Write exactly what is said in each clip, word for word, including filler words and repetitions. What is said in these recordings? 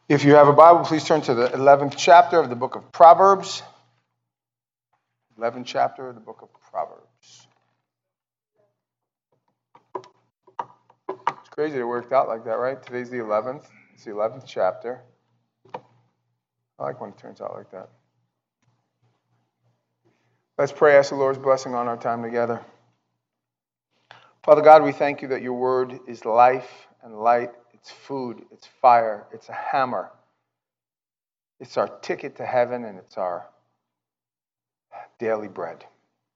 If you have a Bible, please turn to the eleventh chapter of the book of Proverbs. eleventh chapter of the book of Proverbs. It's crazy it worked out like that, right? Today's the eleventh. It's the eleventh chapter. I like when it turns out like that. Let's pray, ask the Lord's blessing on our time together. Father God, we thank you that your word is life and light. It's food, it's fire, it's a hammer. It's our ticket to heaven, and it's our daily bread.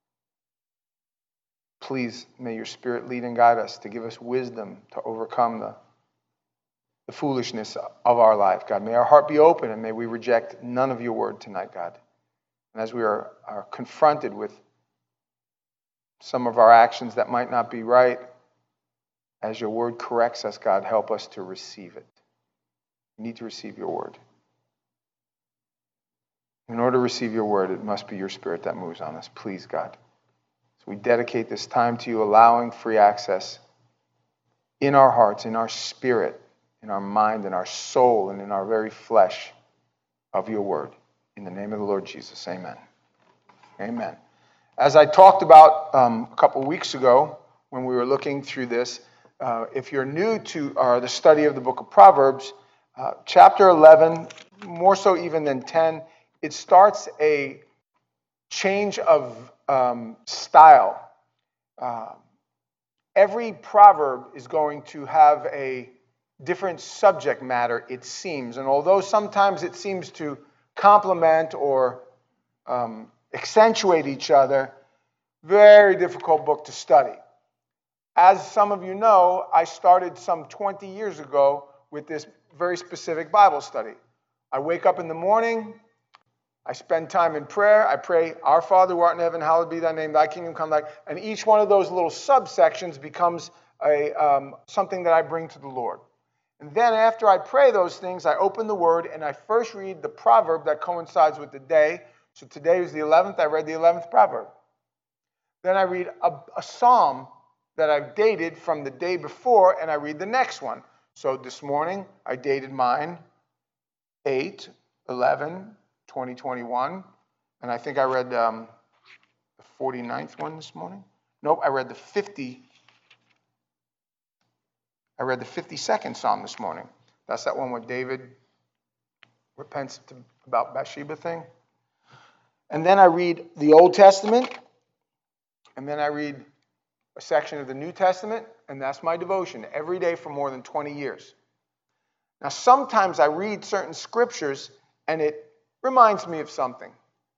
Please, may your Spirit lead and guide us to give us wisdom to overcome the, the foolishness of our life, God. May our heart be open, and may we reject none of your word tonight, God. And as we are, are confronted with some of our actions that might not be right, as your word corrects us, God, help us to receive it. We need to receive your word. In order to receive your word, it must be your Spirit that moves on us. Please, God. So we dedicate this time to you, allowing free access in our hearts, in our spirit, in our mind, in our soul, and in our very flesh of your word. In the name of the Lord Jesus, amen. Amen. As I talked about um, a couple weeks ago when we were looking through this, uh, if you're new to uh, the study of the book of Proverbs, uh, chapter eleven, more so even than ten, it starts a change of um, style. Uh, every proverb is going to have a different subject matter, it seems. And although sometimes it seems to complement or um, accentuate each other, very difficult book to study. As some of you know, I started some twenty years ago with this very specific Bible study. I wake up in the morning, I spend time in prayer. I pray, Our Father who art in heaven, hallowed be thy name, thy kingdom come, thy... And each one of those little subsections becomes a um, something that I bring to the Lord. And then after I pray those things, I open the Word, and I first read the proverb that coincides with the day. So today was the eleventh. I read the eleventh proverb. Then I read a, a psalm that I've dated from the day before, and I read the next one. So this morning, I dated mine, eight eleven twenty twenty-one, and I think I read um, the forty-ninth one this morning. Nope, I read the fifty. I read the fifty-second Psalm this morning. That's that one where David repents to, about Bathsheba thing. And then I read the Old Testament, and then I read a section of the New Testament, and that's my devotion every day for more than twenty years. Now, sometimes I read certain scriptures, and it reminds me of something.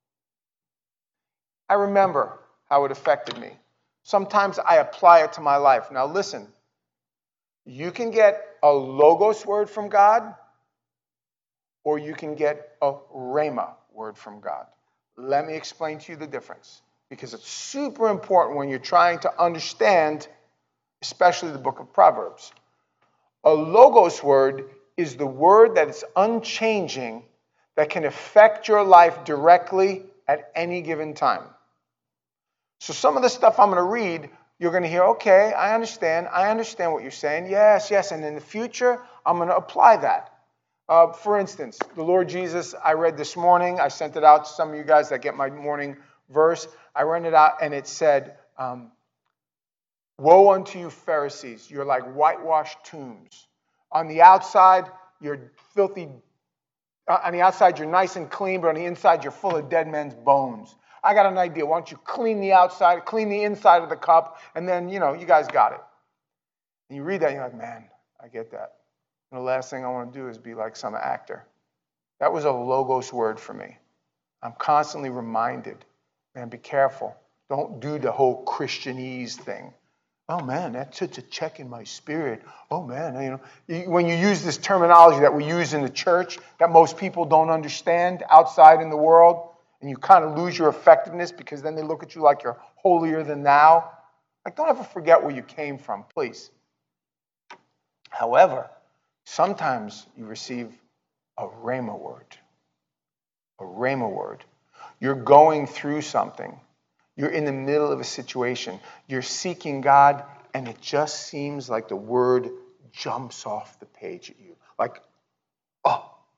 I remember how it affected me. Sometimes I apply it to my life. Now listen, you can get a logos word from God, or you can get a rhema word from God. Let me explain to you the difference, because it's super important when you're trying to understand, especially the book of Proverbs. A logos word is the word that is unchanging, that can affect your life directly at any given time. So some of the stuff I'm going to read, you're going to hear, okay, I understand. I understand what you're saying. Yes, yes. And in the future, I'm going to apply that. Uh, for instance, the Lord Jesus, I read this morning. I sent it out to some of you guys that get my morning verse. I read it out, and it said, um, woe unto you, Pharisees. You're like whitewashed tombs. On the outside, you're filthy. Uh, on the outside, you're nice and clean, but on the inside, you're full of dead men's bones. I got an idea. Why don't you clean the outside, clean the inside of the cup, and then, you know, you guys got it. And you read that, and you're like, man, I get that. And the last thing I want to do is be like some actor. That was a logos word for me. I'm constantly reminded, man, be careful. Don't do the whole Christianese thing. Oh, man, that's such a check in my spirit. Oh, man, you know, you, when you use this terminology that we use in the church that most people don't understand outside in the world, and you kind of lose your effectiveness because then they look at you like you're holier than thou. Like, don't ever forget where you came from, please. However, sometimes you receive a rhema word. A rhema word. You're going through something. You're in the middle of a situation. You're seeking God, and it just seems like the word jumps off the page at you. Like, oh,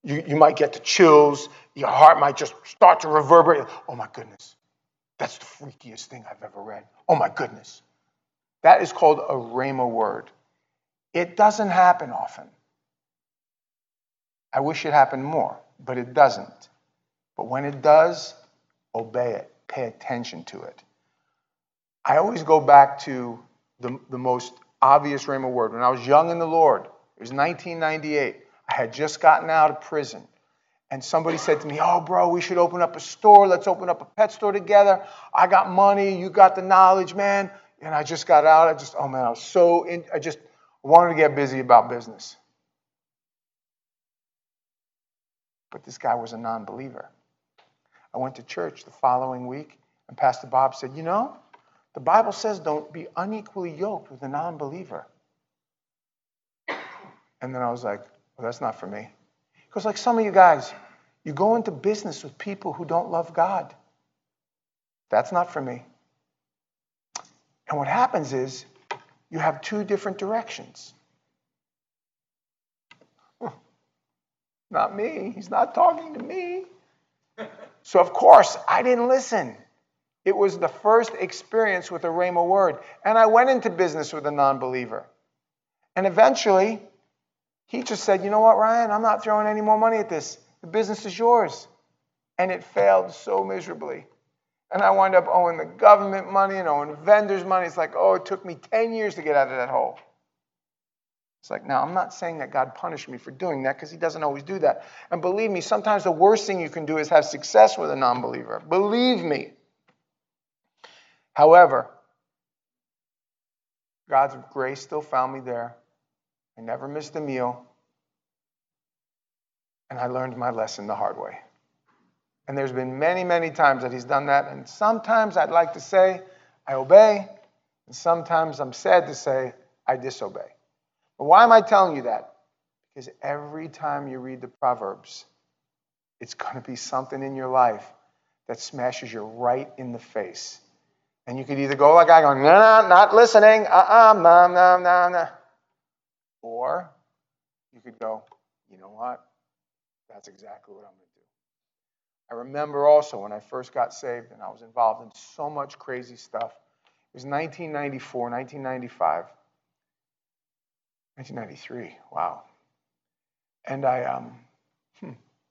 You, you might get the chills. Your heart might just start to reverberate. Oh, my goodness. That's the freakiest thing I've ever read. Oh, my goodness. That is called a rhema word. It doesn't happen often. I wish it happened more, but it doesn't. But when it does, obey it. Pay attention to it. I always go back to the, the most obvious rhema word. When I was young in the Lord, it was nineteen ninety-eight. I had just gotten out of prison. And somebody said to me, oh, bro, we should open up a store. Let's open up a pet store together. I got money. You got the knowledge, man. And I just got out. I just, oh, man, I was so, in, I just wanted to get busy about business. But this guy was a non-believer. I went to church the following week, and Pastor Bob said, you know, the Bible says don't be unequally yoked with a non-believer. And then I was like, well, that's not for me. Because like some of you guys, you go into business with people who don't love God. That's not for me. And what happens is you have two different directions. Not me. He's not talking to me. So, of course, I didn't listen. It was the first experience with a rhema word. And I went into business with a non-believer. And eventually, he just said, you know what, Ryan? I'm not throwing any more money at this. The business is yours. And it failed so miserably. And I wound up owing the government money and owing vendors money. It's like, oh, it took me ten years to get out of that hole. It's like, now, I'm not saying that God punished me for doing that because he doesn't always do that. And believe me, sometimes the worst thing you can do is have success with a non-believer. Believe me. However, God's grace still found me there. I never missed a meal. And I learned my lesson the hard way. And there's been many, many times that he's done that. And sometimes I'd like to say, I obey. And sometimes I'm sad to say, I disobey. But why am I telling you that? Because every time you read the Proverbs, it's going to be something in your life that smashes you right in the face. And you could either go like I go, no, no, not listening, uh-uh, no, no, no, no. Or you could go, you know what? That's exactly what I'm going to do. I remember also when I first got saved and I was involved in so much crazy stuff. It was nineteen ninety-four, nineteen ninety-five. nineteen ninety-three, wow. And I, um, hmm,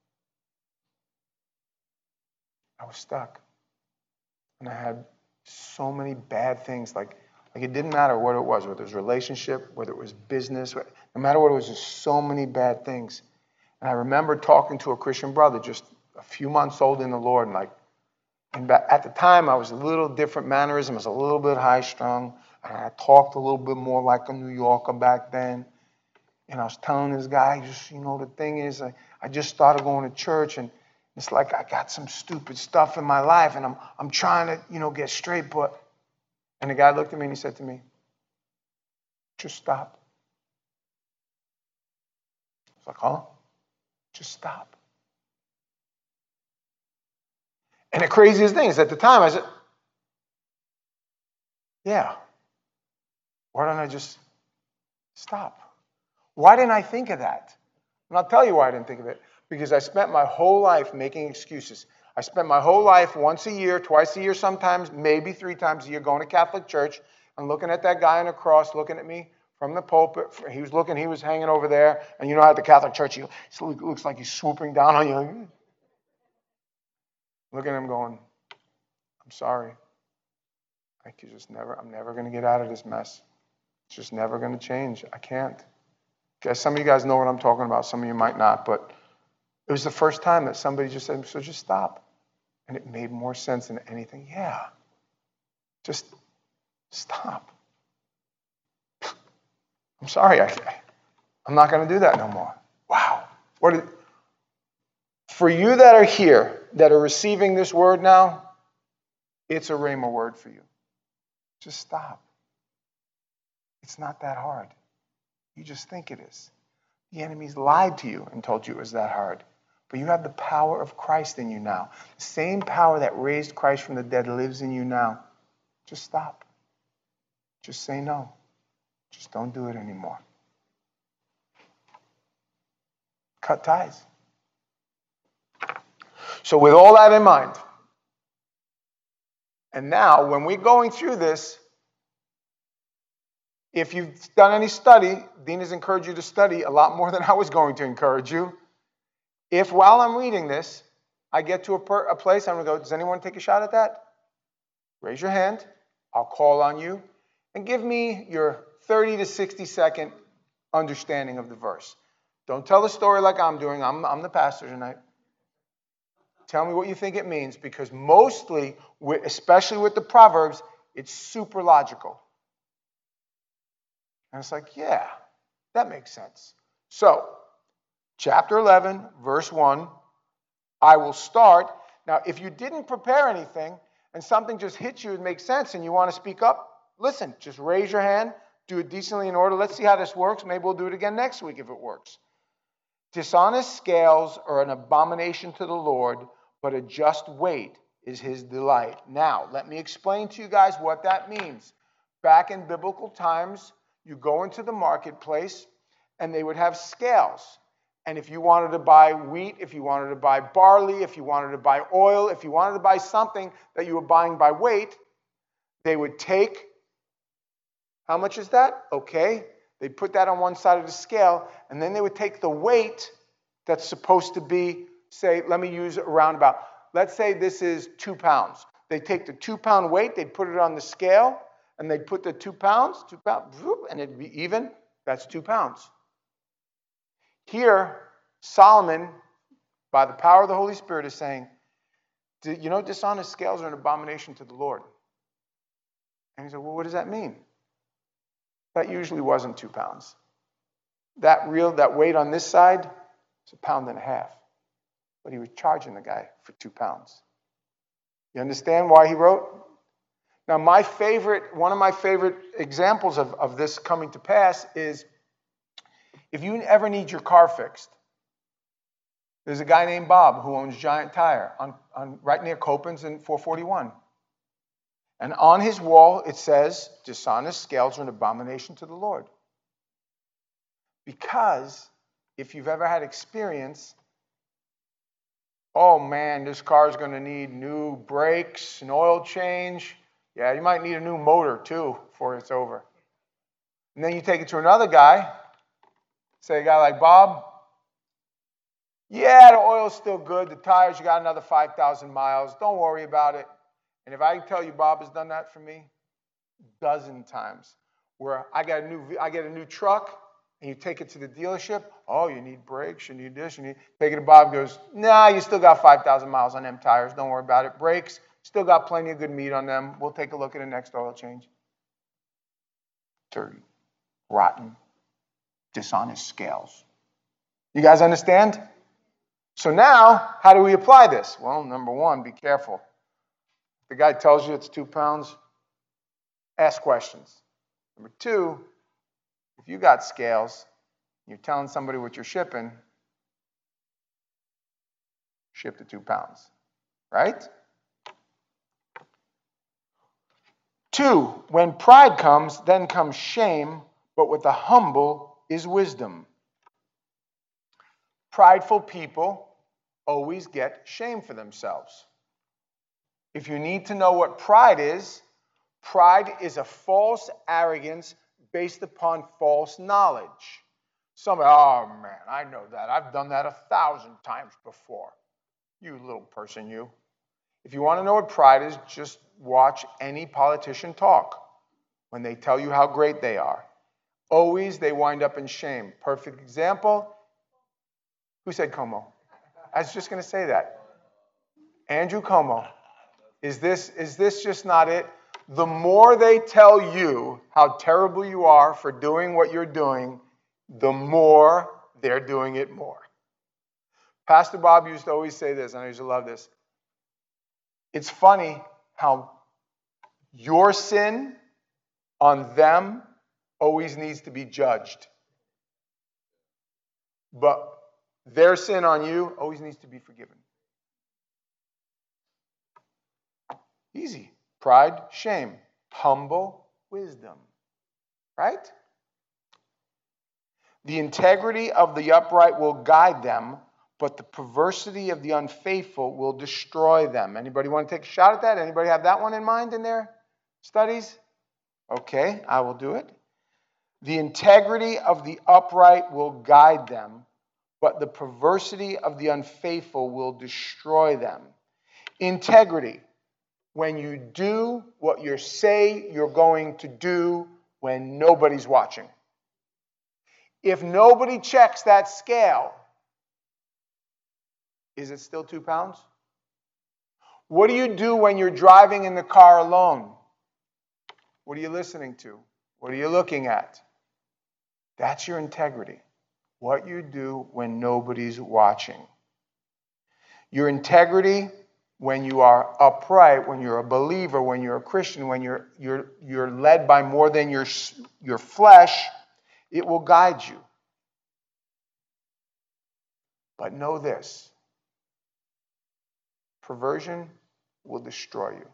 I was stuck. And I had so many bad things, like, like it didn't matter what it was, whether it was relationship, whether it was business, no matter what it was, just so many bad things. And I remember talking to a Christian brother, just a few months old in the Lord, and like, and at the time I was a little different mannerism, I was a little bit high-strung, and I talked a little bit more like a New Yorker back then. And I was telling this guy, just, you know, the thing is, I, I just started going to church, and it's like I got some stupid stuff in my life, and I'm I'm trying to, you know, get straight, but... And the guy looked at me and he said to me, just stop. I was like, huh? Just stop. And the craziest thing is, at the time, I said, yeah, why don't I just stop? Why didn't I think of that? And I'll tell you why I didn't think of it. Because I spent my whole life making excuses. I spent my whole life once a year, twice a year sometimes, maybe three times a year, going to Catholic church and looking at that guy on the cross, looking at me from the pulpit. He was looking, he was hanging over there. And you know how at the Catholic church, he looks like he's swooping down on you. Looking at him going, I'm sorry. I could just never, I'm never going to get out of this mess. It's just never going to change. I can't. Okay, some of you guys know what I'm talking about. Some of you might not, but it was the first time that somebody just said, so just stop. And it made more sense than anything. Yeah. Just stop. I'm sorry. I, I'm not going to do that no more. Wow. What did, for you that are here, that are receiving this word now, it's a rhema word for you. Just stop. It's not that hard. You just think it is. The enemy's lied to you and told you it was that hard. But you have the power of Christ in you now. The same power that raised Christ from the dead lives in you now. Just stop. Just say no. Just don't do it anymore. Cut ties. So with all that in mind, and now when we're going through this, if you've done any study, Dean has encouraged you to study a lot more than I was going to encourage you. If while I'm reading this, I get to a, per, a place, I'm going to go, does anyone take a shot at that? Raise your hand. I'll call on you. And give me your thirty to sixty second understanding of the verse. Don't tell the story like I'm doing. I'm, I'm the pastor tonight. Tell me what you think it means, because mostly, especially with the Proverbs, it's super logical. And it's like, yeah, that makes sense. So, chapter eleven, verse one, I will start. Now, if you didn't prepare anything and something just hits you and makes sense and you want to speak up, listen, just raise your hand, do it decently in order. Let's see how this works. Maybe we'll do it again next week if it works. Dishonest scales are an abomination to the Lord, but a just weight is his delight. Now, let me explain to you guys what that means. Back in biblical times, you go into the marketplace and they would have scales. And if you wanted to buy wheat, if you wanted to buy barley, if you wanted to buy oil, if you wanted to buy something that you were buying by weight, they would take, how much is that? Okay. They'd put that on one side of the scale, and then they would take the weight that's supposed to be, say, let me use a roundabout. Let's say this is two pounds. They take the two pound weight, they'd put it on the scale, and they'd put the two pounds, two pounds, and it'd be even. That's two pounds. Here, Solomon, by the power of the Holy Spirit, is saying, you know, dishonest scales are an abomination to the Lord. And he said, well, what does that mean? That usually wasn't two pounds. That real, that weight on this side is a pound and a half. But he was charging the guy for two pounds. You understand why he wrote? Now, my favorite, one of my favorite examples of, of this coming to pass is if you ever need your car fixed, there's a guy named Bob who owns Giant Tire on, on right near Copens and four forty-one. And on his wall, it says, dishonest scales are an abomination to the Lord. Because if you've ever had experience, oh man, this car is going to need new brakes, an oil change. Yeah, you might need a new motor too before it's over. And then you take it to another guy, say a guy like Bob, yeah, the oil's still good, the tires, you got another five thousand miles, don't worry about it. And if I tell you Bob has done that for me, a dozen times, where I got a new, I get a new truck, and you take it to the dealership, oh, you need brakes, you need this, you need, take it to Bob, goes, nah, you still got five thousand miles on them tires, don't worry about it. Brakes, still got plenty of good meat on them, we'll take a look at the next oil change. Dirty, rotten, dishonest scales. You guys understand? So now, how do we apply this? Well, number one, be careful. The guy tells you it's two pounds, ask questions. Number two, if you got scales, you're telling somebody what you're shipping, ship the two pounds, right? Two, when pride comes, then comes shame, but with the humble is wisdom. Prideful people always get shame for themselves. If you need to know what pride is, pride is a false arrogance based upon false knowledge. Somebody, oh man, I know that. I've done that a thousand times before. You little person, you. If you want to know what pride is, just watch any politician talk when they tell you how great they are. Always they wind up in shame. Perfect example. Who said Como? I was just going to say that. Andrew Cuomo. Is this, is this just not it? The more they tell you how terrible you are for doing what you're doing, the more they're doing it more. Pastor Bob used to always say this, and I used to love this. It's funny how your sin on them always needs to be judged. But their sin on you always needs to be forgiven. Easy. Pride, shame. Humble, wisdom. Right? The integrity of the upright will guide them, but the perversity of the unfaithful will destroy them. Anybody want to take a shot at that? Anybody have that one in mind in their studies? Okay, I will do it. The integrity of the upright will guide them, but the perversity of the unfaithful will destroy them. Integrity, when you do what you say you're going to do when nobody's watching. If nobody checks that scale, is it still two pounds? What do you do when you're driving in the car alone? What are you listening to? What are you looking at? That's your integrity. What you do when nobody's watching. Your integrity when you are upright, when you're a believer, when you're a Christian, when you're, you're, you're led by more than your, your flesh, it will guide you. But know this. Perversion will destroy you.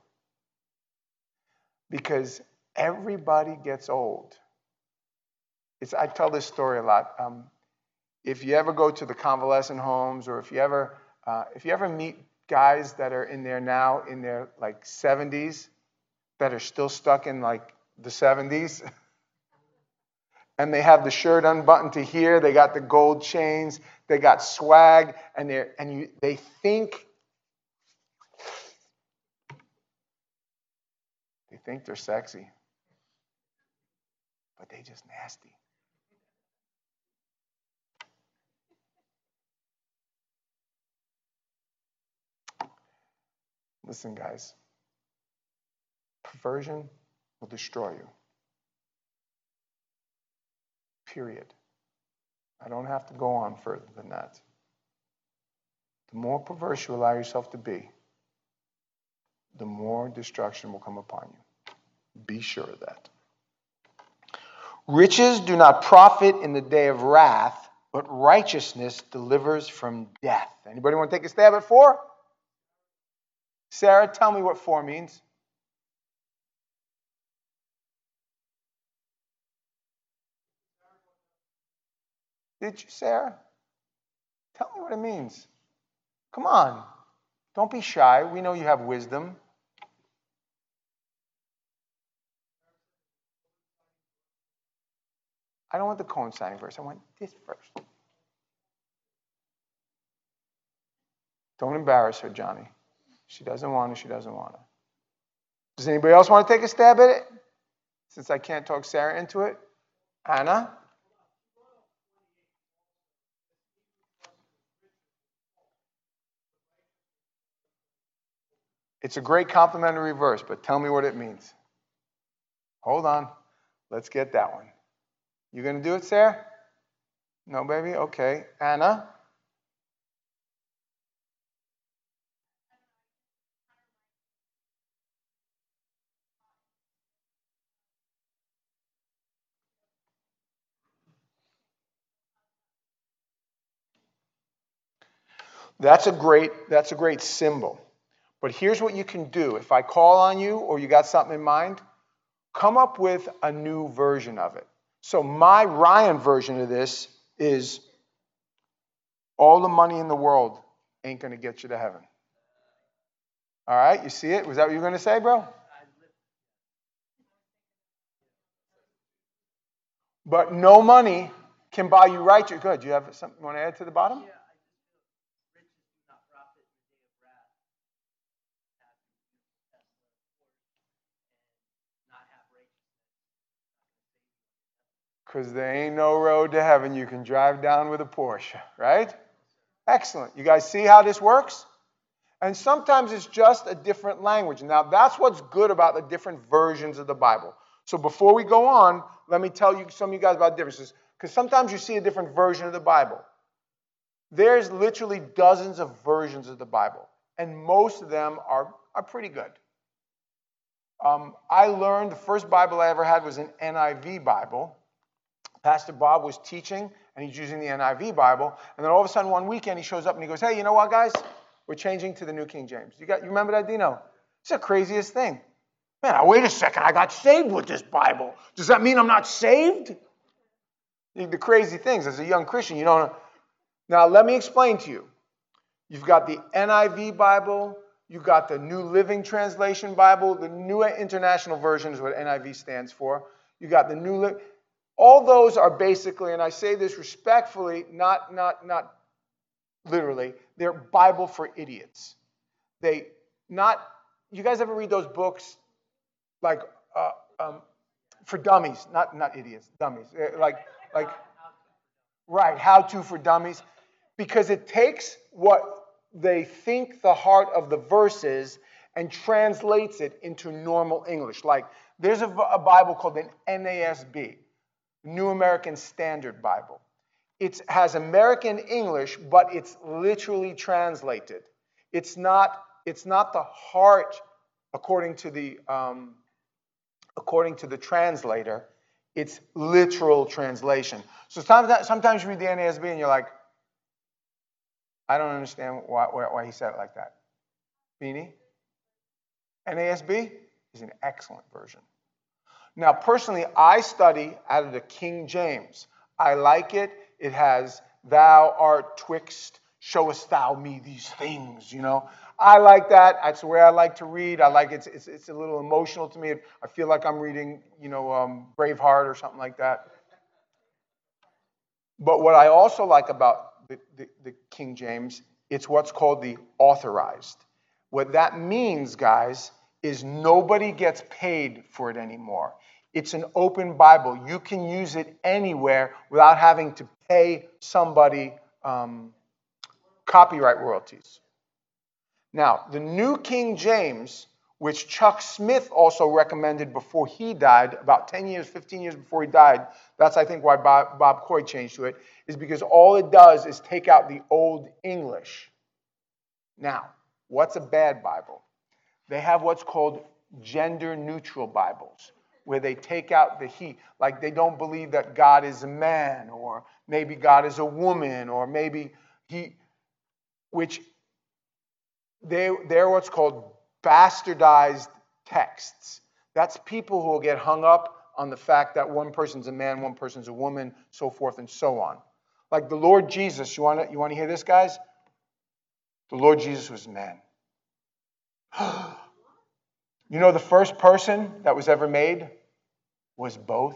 Because everybody gets old. It's, I tell this story a lot. Um, if you ever go to the convalescent homes, or if you ever, uh, if you ever meet guys that are in there now in their like seventies, that are still stuck in like the seventies, and they have the shirt unbuttoned to here, they got the gold chains, they got swag, and they and you they think they think they're sexy, but they just nasty. Listen, guys, perversion will destroy you. Period. I don't have to go on further than that. The more perverse you allow yourself to be, the more destruction will come upon you. Be sure of that. Riches do not profit in the day of wrath, but righteousness delivers from death. Anybody want to take a stab at four? Sarah, tell me what four means. Did you, Sarah? Tell me what it means. Come on. Don't be shy. We know you have wisdom. I don't want the coinciding verse. I want this verse. Don't embarrass her, Johnny. She doesn't want to. She doesn't want to. Does anybody else want to take a stab at it? Since I can't talk Sarah into it. Anna? It's a great complimentary verse, but tell me what it means. Hold on. Let's get that one. You going to do it, Sarah? No, baby? Okay. Anna? That's a great, that's a great symbol. But here's what you can do. If I call on you or you got something in mind, come up with a new version of it. So my Ryan version of this is all the money in the world ain't going to get you to heaven. All right, you see it? Was that what you were going to say, bro? But no money can buy you righteousness. Good. Do you have something you want to add to the bottom? Because there ain't no road to heaven you can drive down with a Porsche, right? Excellent. You guys see how this works? And sometimes it's just a different language. Now, that's what's good about the different versions of the Bible. So before we go on, let me tell you some of you guys about differences. Because sometimes you see a different version of the Bible. There's literally dozens of versions of the Bible. And most of them are, are pretty good. Um, I learned the first Bible I ever had was an N I V Bible. Pastor Bob was teaching, and he's using the N I V Bible. And then all of a sudden, one weekend, he shows up and he goes, hey, you know what, guys? We're changing to the New King James. You got, you remember that, Dino? It's the craziest thing. Man, now, wait a second. I got saved with this Bible. Does that mean I'm not saved? The crazy things, as a young Christian, you don't know. Now, let me explain to you. You've got the N I V Bible. You've got the New Living Translation Bible. The New International Version is what N I V stands for. You got the New Living. All those are basically, and I say this respectfully, not, not, not literally, they're Bible for idiots. They not, you guys ever read those books like uh, um, for dummies, not not idiots, dummies, like like right, how to for dummies, because it takes what they think the heart of the verse is and translates it into normal English. Like there's a, a Bible called an N A S B, New American Standard Bible. It has American English, but it's literally translated. It's not it's not the heart according to the um, according to the translator. It's literal translation. So sometimes, sometimes you read the N A S B and you're like, I don't understand why, why, why he said it like that. Beanie? N A S B is an excellent version. Now, personally, I study out of the King James. I like it. It has, thou art twixt, showest thou me these things, you know. I like that. That's the way I like to read. I like it. It's, it's a little emotional to me. I feel like I'm reading, you know, um, Braveheart or something like that. But what I also like about the, the, the King James, it's what's called the authorized. What that means, guys, is nobody gets paid for it anymore. It's an open Bible. You can use it anywhere without having to pay somebody um, copyright royalties. Now, the New King James, which Chuck Smith also recommended before he died, about ten years, fifteen years before he died, that's, I think, why Bob, Bob Coy changed to it, is because all it does is take out the Old English. Now, what's a bad Bible? They have what's called gender-neutral Bibles, where they take out the he. Like they don't believe that God is a man, or maybe God is a woman, or maybe he, which they, they're what's called bastardized texts. That's people who will get hung up on the fact that one person's a man, one person's a woman, so forth and so on. Like the Lord Jesus, you want to you want to hear this, guys? The Lord Jesus was a man. You know, the first person that was ever made was both.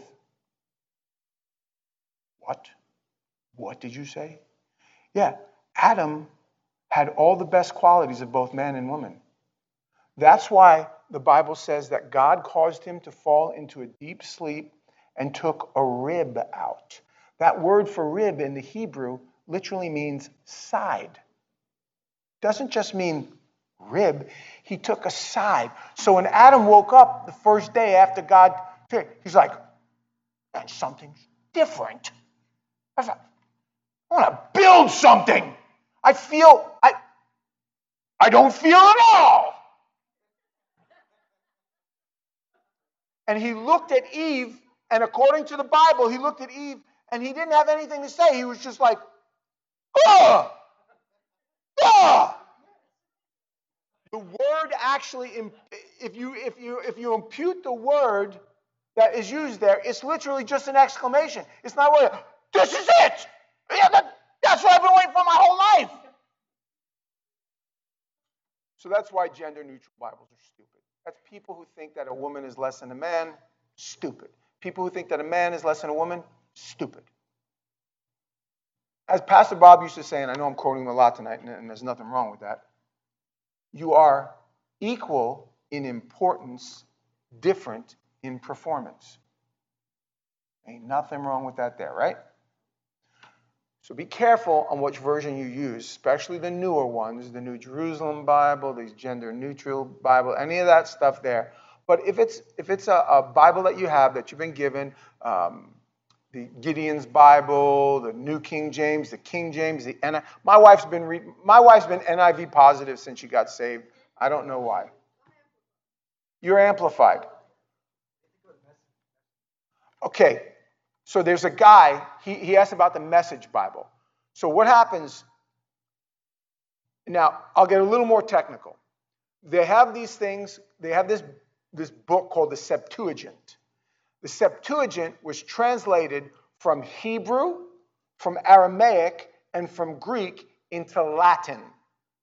What? What did you say? Yeah, Adam had all the best qualities of both man and woman. That's why the Bible says that God caused him to fall into a deep sleep and took a rib out. That word for rib in the Hebrew literally means side. It doesn't just mean rib. He took a side. So when Adam woke up the first day after God, he's like, man, something's different. I want to build something. I feel, I, I don't feel at all. And he looked at Eve, and according to the Bible, he looked at Eve, and he didn't have anything to say. He was just like, ah, ah. The word actually, if you if you if you impute the word that is used there, it's literally just an exclamation. It's not really, this is it. Yeah, that, that's what I've been waiting for my whole life. So that's why gender-neutral Bibles are stupid. That's people who think that a woman is less than a man, stupid. People who think that a man is less than a woman, stupid. As Pastor Bob used to say, and I know I'm quoting him a lot tonight, and there's nothing wrong with that, you are equal in importance, different in performance. Ain't nothing wrong with that there, right? So be careful on which version you use, especially the newer ones, the New Jerusalem Bible, these gender-neutral Bible, any of that stuff there. But if it's if it's a, a Bible that you have, that you've been given, um, the Gideon's Bible, the New King James, the King James, the N I V. My wife's been re- my wife's been N I V positive since she got saved. I don't know why. You're amplified. Okay. So there's a guy, he, he asked about the Message Bible. So what happens, now I'll get a little more technical. They have these things, they have this, this book called the Septuagint. The Septuagint was translated from Hebrew, from Aramaic, and from Greek into Latin.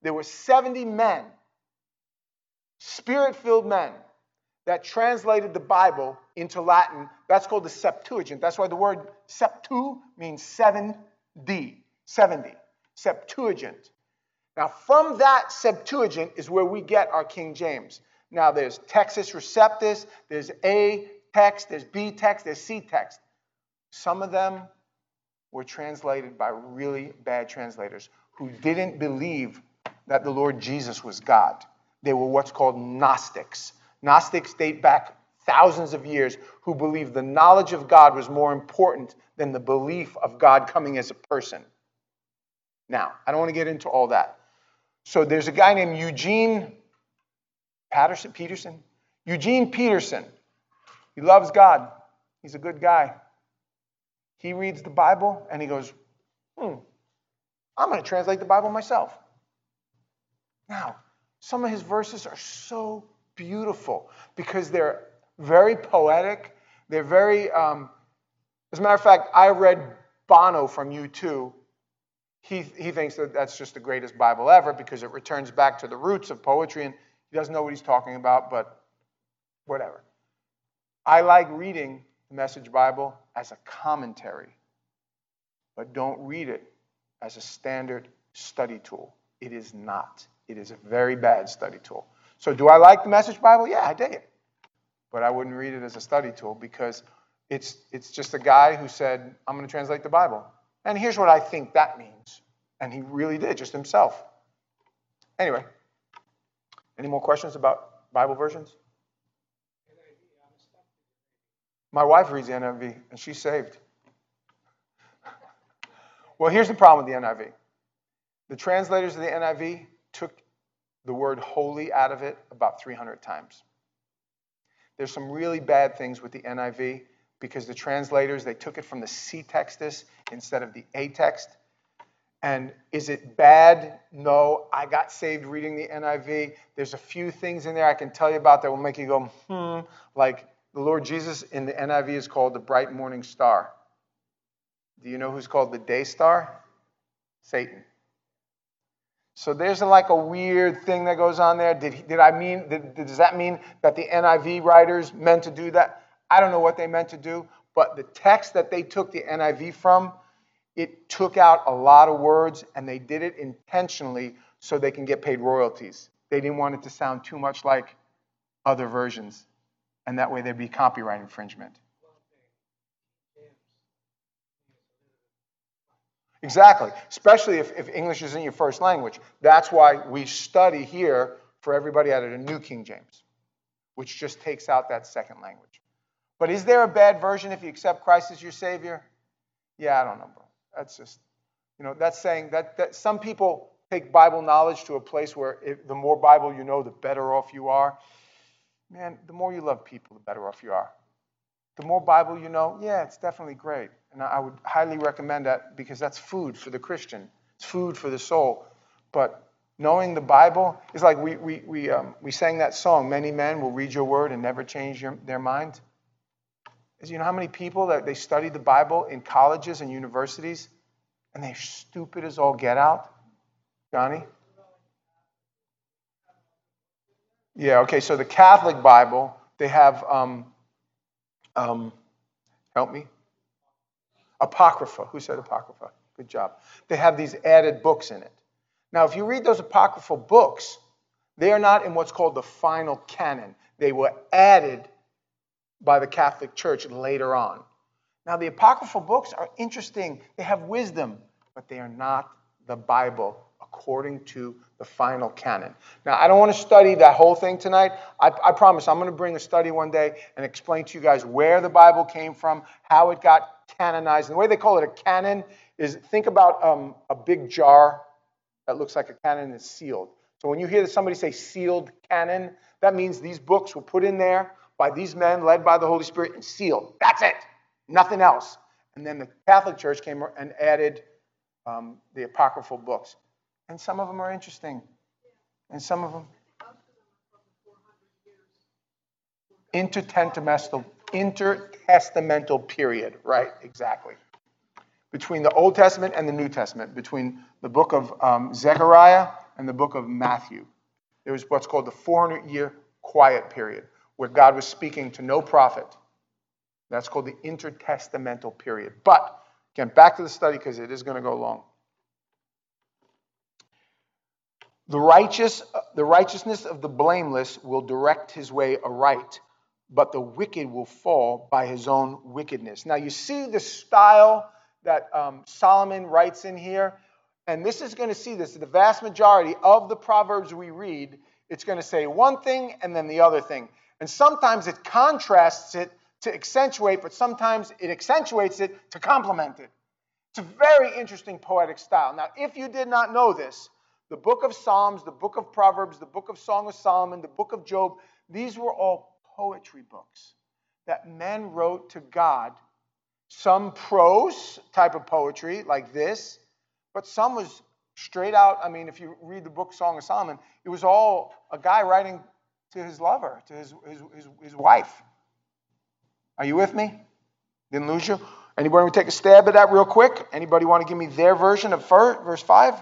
there were seventy men, Spirit-filled men, that translated the Bible into Latin. That's called the Septuagint. That's why the word septu means seventy. seventy. Septuagint. Now, from that Septuagint is where we get our King James. Now, there's Textus Receptus, there's A text, there's B text, there's C text. Some of them were translated by really bad translators who didn't believe that the Lord Jesus was God. They were what's called Gnostics. Gnostics date back thousands of years who believed the knowledge of God was more important than the belief of God coming as a person. Now, I don't want to get into all that. So there's a guy named Eugene Patterson, Peterson. Eugene Peterson. He loves God. He's a good guy. He reads the Bible and he goes, hmm, I'm going to translate the Bible myself. Now, some of his verses are so beautiful because they're very poetic. They're very, um, as a matter of fact, I read Bono from U two. He, he thinks that that's just the greatest Bible ever because it returns back to the roots of poetry, and he doesn't know what he's talking about, but whatever. I like reading the Message Bible as a commentary, but don't read it as a standard study tool. It is not. It is a very bad study tool. So do I like the Message Bible? Yeah, I dig it. But I wouldn't read it as a study tool because it's, it's just a guy who said, I'm going to translate the Bible. And here's what I think that means. And he really did, just himself. Anyway, any more questions about Bible versions? My wife reads the N I V, and she's saved. Well, here's the problem with the N I V. The translators of the N I V took the word holy out of it about three hundred times. There's some really bad things with the N I V because the translators, they took it from the C textus instead of the A text. And is it bad? No. I got saved reading the N I V. There's a few things in there I can tell you about that will make you go, hmm. Like the Lord Jesus in the N I V is called the bright morning star. Do you know who's called the day star? Satan. So there's a, like a weird thing that goes on there. Did, did I mean, did, does that mean that the N I V writers meant to do that? I don't know what they meant to do, but the text that they took the N I V from, it took out a lot of words, and they did it intentionally so they can get paid royalties. They didn't want it to sound too much like other versions, and that way there'd be copyright infringement. Exactly, especially if, if English isn't your first language. That's why we study here for everybody out of the New King James, which just takes out that second language. But is there a bad version if you accept Christ as your Savior? Yeah, I don't know, bro. That's just, you know, that's saying that, that some people take Bible knowledge to a place where if, the more Bible you know, the better off you are. Man, the more you love people, the better off you are. The more Bible you know, yeah, it's definitely great. And I would highly recommend that because that's food for the Christian. It's food for the soul. But knowing the Bible is like we we we um, we sang that song, many men will read your word and never change your, their mind. Is you know how many people that they study the Bible in colleges and universities and they're stupid as all get out? Johnny? Yeah, okay, so the Catholic Bible, they have, um, um, help me? Apocrypha. Who said Apocrypha? Good job. They have these added books in it. Now, if you read those apocryphal books, they are not in what's called the final canon. They were added by the Catholic Church later on. Now, the apocryphal books are interesting. They have wisdom, but they are not the Bible according to the final canon. Now, I don't want to study that whole thing tonight. I, I promise I'm going to bring a study one day and explain to you guys where the Bible came from, how it got canonized. And the way they call it a canon is, think about um, a big jar that looks like a canon and is sealed. So when you hear somebody say sealed canon, that means these books were put in there by these men led by the Holy Spirit and sealed. That's it. Nothing else. And then the Catholic Church came and added um, the apocryphal books. And some of them are interesting. And some of them intertestamental, intertestamental period. Right, exactly. Between the Old Testament and the New Testament. Between the book of um, Zechariah and the book of Matthew. There was what's called the four hundred year quiet period, where God was speaking to no prophet. That's called the intertestamental period. But, again, back to the study because it is going to go long. The righteous, the righteousness of the blameless will direct his way aright, but the wicked will fall by his own wickedness. Now, you see the style that um, Solomon writes in here, and this is going to see this. The vast majority of the Proverbs we read, it's going to say one thing and then the other thing. And sometimes it contrasts it to accentuate, but sometimes it accentuates it to complement it. It's a very interesting poetic style. Now, if you did not know this, the book of Psalms, the book of Proverbs, the book of Song of Solomon, the book of Job, these were all poetry books that men wrote to God. Some prose type of poetry like this, but some was straight out. I mean, if you read the book Song of Solomon, it was all a guy writing to his lover, to his, his, his, his wife. Are you with me? Didn't lose you? Anybody want to take a stab at that real quick? Anybody want to give me their version of verse five?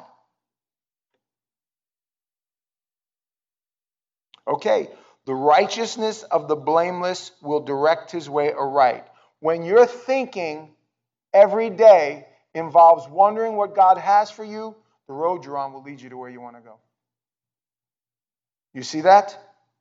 Okay. The righteousness of the blameless will direct his way aright. When your thinking every day involves wondering what God has for you, the road you're on will lead you to where you want to go. You see that?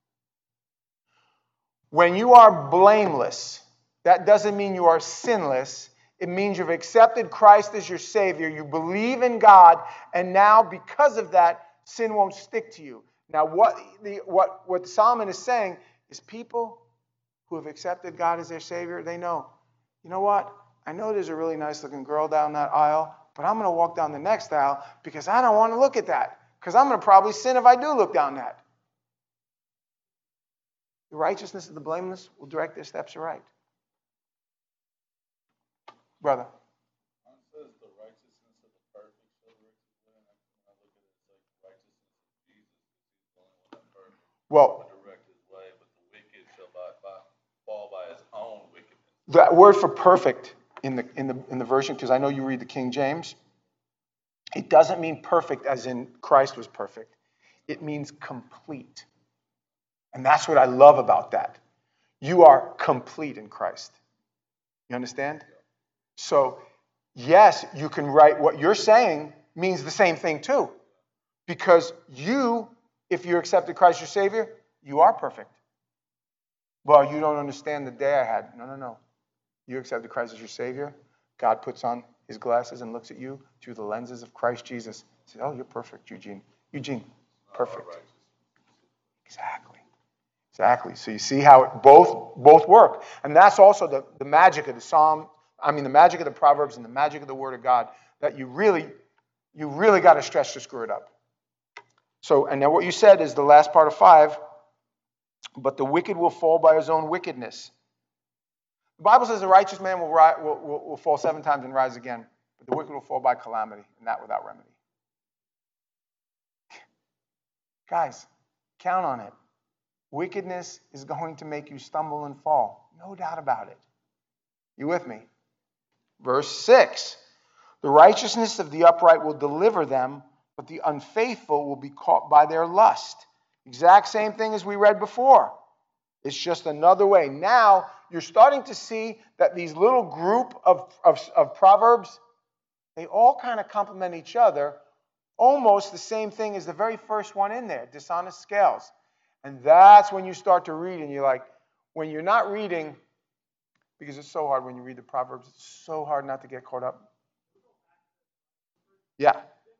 When you are blameless, that doesn't mean you are sinless. It means you've accepted Christ as your Savior. You believe in God, and now because of that, sin won't stick to you. Now, what the what what Solomon is saying is people who have accepted God as their Savior, they know, you know what? I know there's a really nice-looking girl down that aisle, but I'm going to walk down the next aisle because I don't want to look at that, because I'm going to probably sin if I do look down that. The righteousness of the blameless will direct their steps aright. Brother. It says the righteousness of the perfect shall direct his way, and I look at it as like righteousness of Jesus, because he's the only one that's perfect. Well, will direct his way, but the wicked shall by, by, fall by his own wickedness. That word for perfect in the in the in the version, because I know you read the King James, it doesn't mean perfect as in Christ was perfect. It means complete. And that's what I love about that. You are complete in Christ. You understand? So, yes, you can write what you're saying means the same thing too. Because you, if you accepted Christ your Savior, you are perfect. Well, you don't understand the day I had. No, no, no. You accepted Christ as your Savior. God puts on his glasses and looks at you through the lenses of Christ Jesus. He says, oh, you're perfect, Eugene. Eugene, perfect. Exactly. Exactly. So you see how it both both work. And that's also the, the magic of the Psalm, I mean the magic of the Proverbs and the magic of the Word of God, that you really, you really got to stretch to screw it up. So, and now what you said is the last part of five, but the wicked will fall by his own wickedness. The Bible says the righteous man will, ri- will, will, will fall seven times and rise again, but the wicked will fall by calamity, and that without remedy. Guys, count on it. Wickedness is going to make you stumble and fall. No doubt about it. You with me? Verse six. The righteousness of the upright will deliver them, but the unfaithful will be caught by their lust. Exact same thing as we read before. It's just another way. Now, you're starting to see that these little group of, of, of Proverbs, they all kind of complement each other. Almost the same thing as the very first one in there, dishonest scales. And that's when you start to read, and you're like, when you're not reading, because it's so hard when you read the Proverbs, it's so hard not to get caught up. Yeah.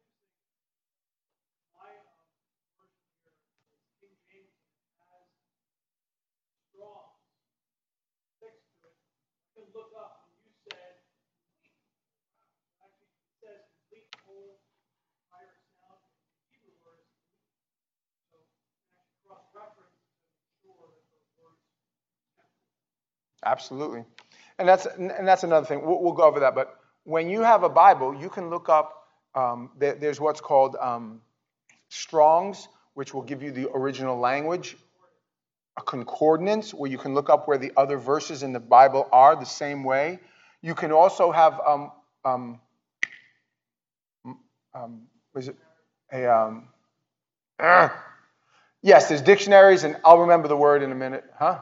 Absolutely. And that's and that's another thing. We'll, we'll go over that. But when you have a Bible, you can look up, um, there, there's what's called um, Strong's, which will give you the original language, a concordance, where you can look up where the other verses in the Bible are the same way. You can also have, um, um, um, was it a, um, Ugh. Yes, there's dictionaries, and I'll remember the word in a minute. Huh?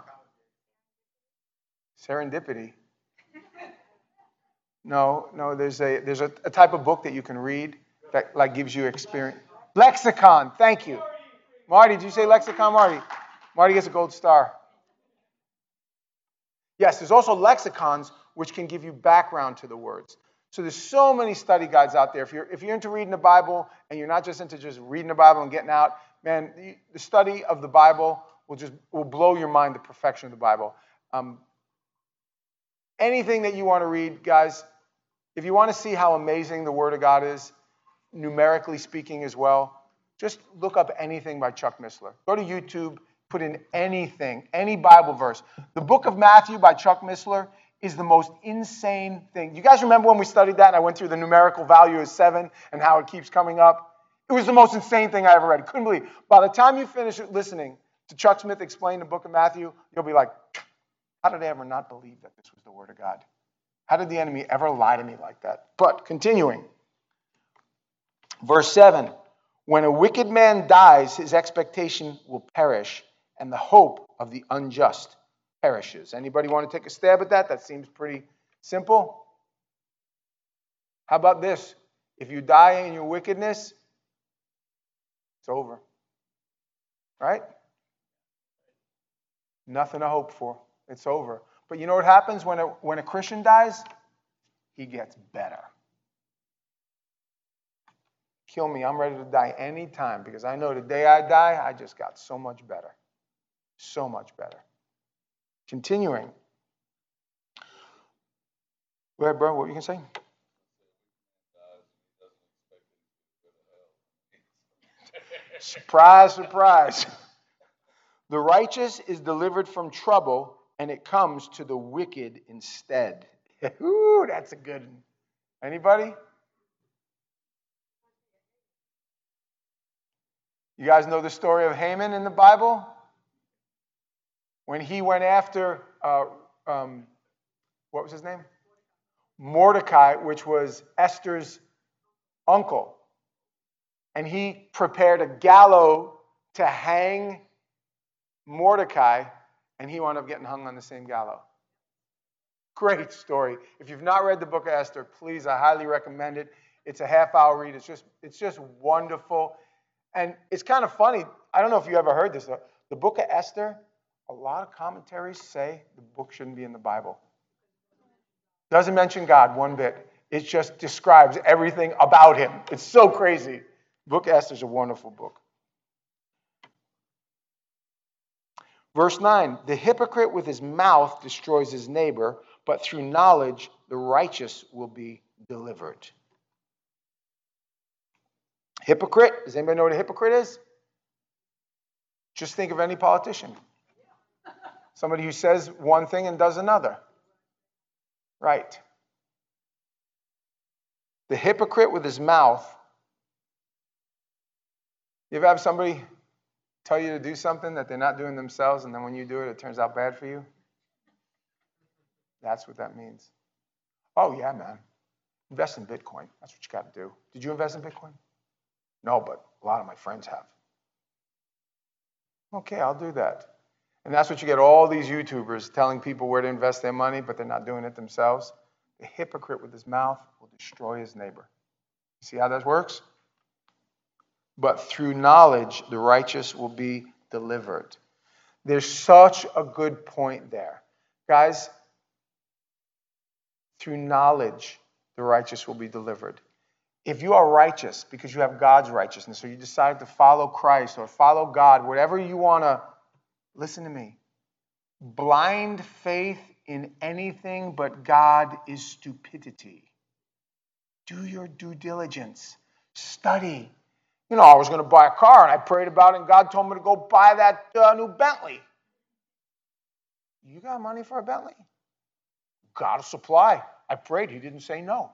Serendipity. No, no, there's a there's a, a type of book that you can read that like gives you experience. Lexicon, thank you. Marty, did you say lexicon, Marty? Marty gets a gold star. Yes, there's also lexicons which can give you background to the words. So there's so many study guides out there. If you're if you're into reading the Bible and you're not just into just reading the Bible and getting out, man, the, the study of the Bible will just will blow your mind. The perfection of the Bible. Um, anything that you want to read, guys, if you want to see how amazing the Word of God is, numerically speaking as well, just look up anything by Chuck Missler. Go to YouTube, put in anything, any Bible verse. The book of Matthew by Chuck Missler is the most insane thing. You guys remember when we studied that and I went through the numerical value of seven and how it keeps coming up? It was the most insane thing I ever read. Couldn't believe it. By the time you finish listening to Chuck Smith explain the book of Matthew, you'll be like, how did I ever not believe that this was the Word of God? How did the enemy ever lie to me like that? But continuing. Verse seven, when a wicked man dies, his expectation will perish, and the hope of the unjust perishes. Anybody want to take a stab at that? That seems pretty simple. How about this? If you die in your wickedness, it's over. Right? Nothing to hope for. It's over. But you know what happens when a, when a Christian dies? He gets better. Kill me. I'm ready to die anytime because I know the day I die, I just got so much better. So much better. Continuing. Go ahead, bro. What were you going to say? Surprise, surprise. The righteous is delivered from trouble, and it comes to the wicked instead. Ooh, that's a good one. Anybody? You guys know the story of Haman in the Bible? When he went after, uh, um, what was his name? Mordecai, which was Esther's uncle. And he prepared a gallows to hang Mordecai, and he wound up getting hung on the same gallows. Great story. If you've not read the book of Esther, please, I highly recommend it. It's a half-hour read. It's just, it's just wonderful. And it's kind of funny. I don't know if you ever heard this. The book of Esther, a lot of commentaries say the book shouldn't be in the Bible. Doesn't mention God one bit. It just describes everything about him. It's so crazy. The book of Esther is a wonderful book. Verse nine, the hypocrite with his mouth destroys his neighbor, but through knowledge the righteous will be delivered. Hypocrite, does anybody know what a hypocrite is? Just think of any politician. Somebody who says one thing and does another. Right. The hypocrite with his mouth. You ever have somebody tell you to do something that they're not doing themselves, and then when you do it, it turns out bad for you? That's what that means. Oh, yeah, man. Invest in Bitcoin. That's what you got to do. Did you invest in Bitcoin? No, but a lot of my friends have. Okay, I'll do that. And that's what you get all these YouTubers telling people where to invest their money, but they're not doing it themselves. The hypocrite with his mouth will destroy his neighbor. You see how that works? But through knowledge, the righteous will be delivered. There's such a good point there. Guys, through knowledge, the righteous will be delivered. If you are righteous because you have God's righteousness, or you decide to follow Christ or follow God, whatever you want to, listen to me. Blind faith in anything but God is stupidity. Do your due diligence. Study. You know, I was going to buy a car, and I prayed about it, and God told me to go buy that uh, new Bentley. You got money for a Bentley? God will supply. I prayed. He didn't say no.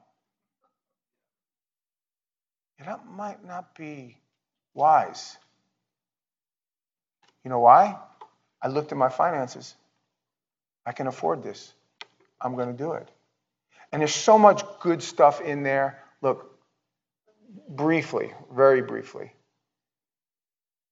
That might not be wise. You know why? I looked at my finances. I can afford this. I'm going to do it. And there's so much good stuff in there. Look, briefly, very briefly.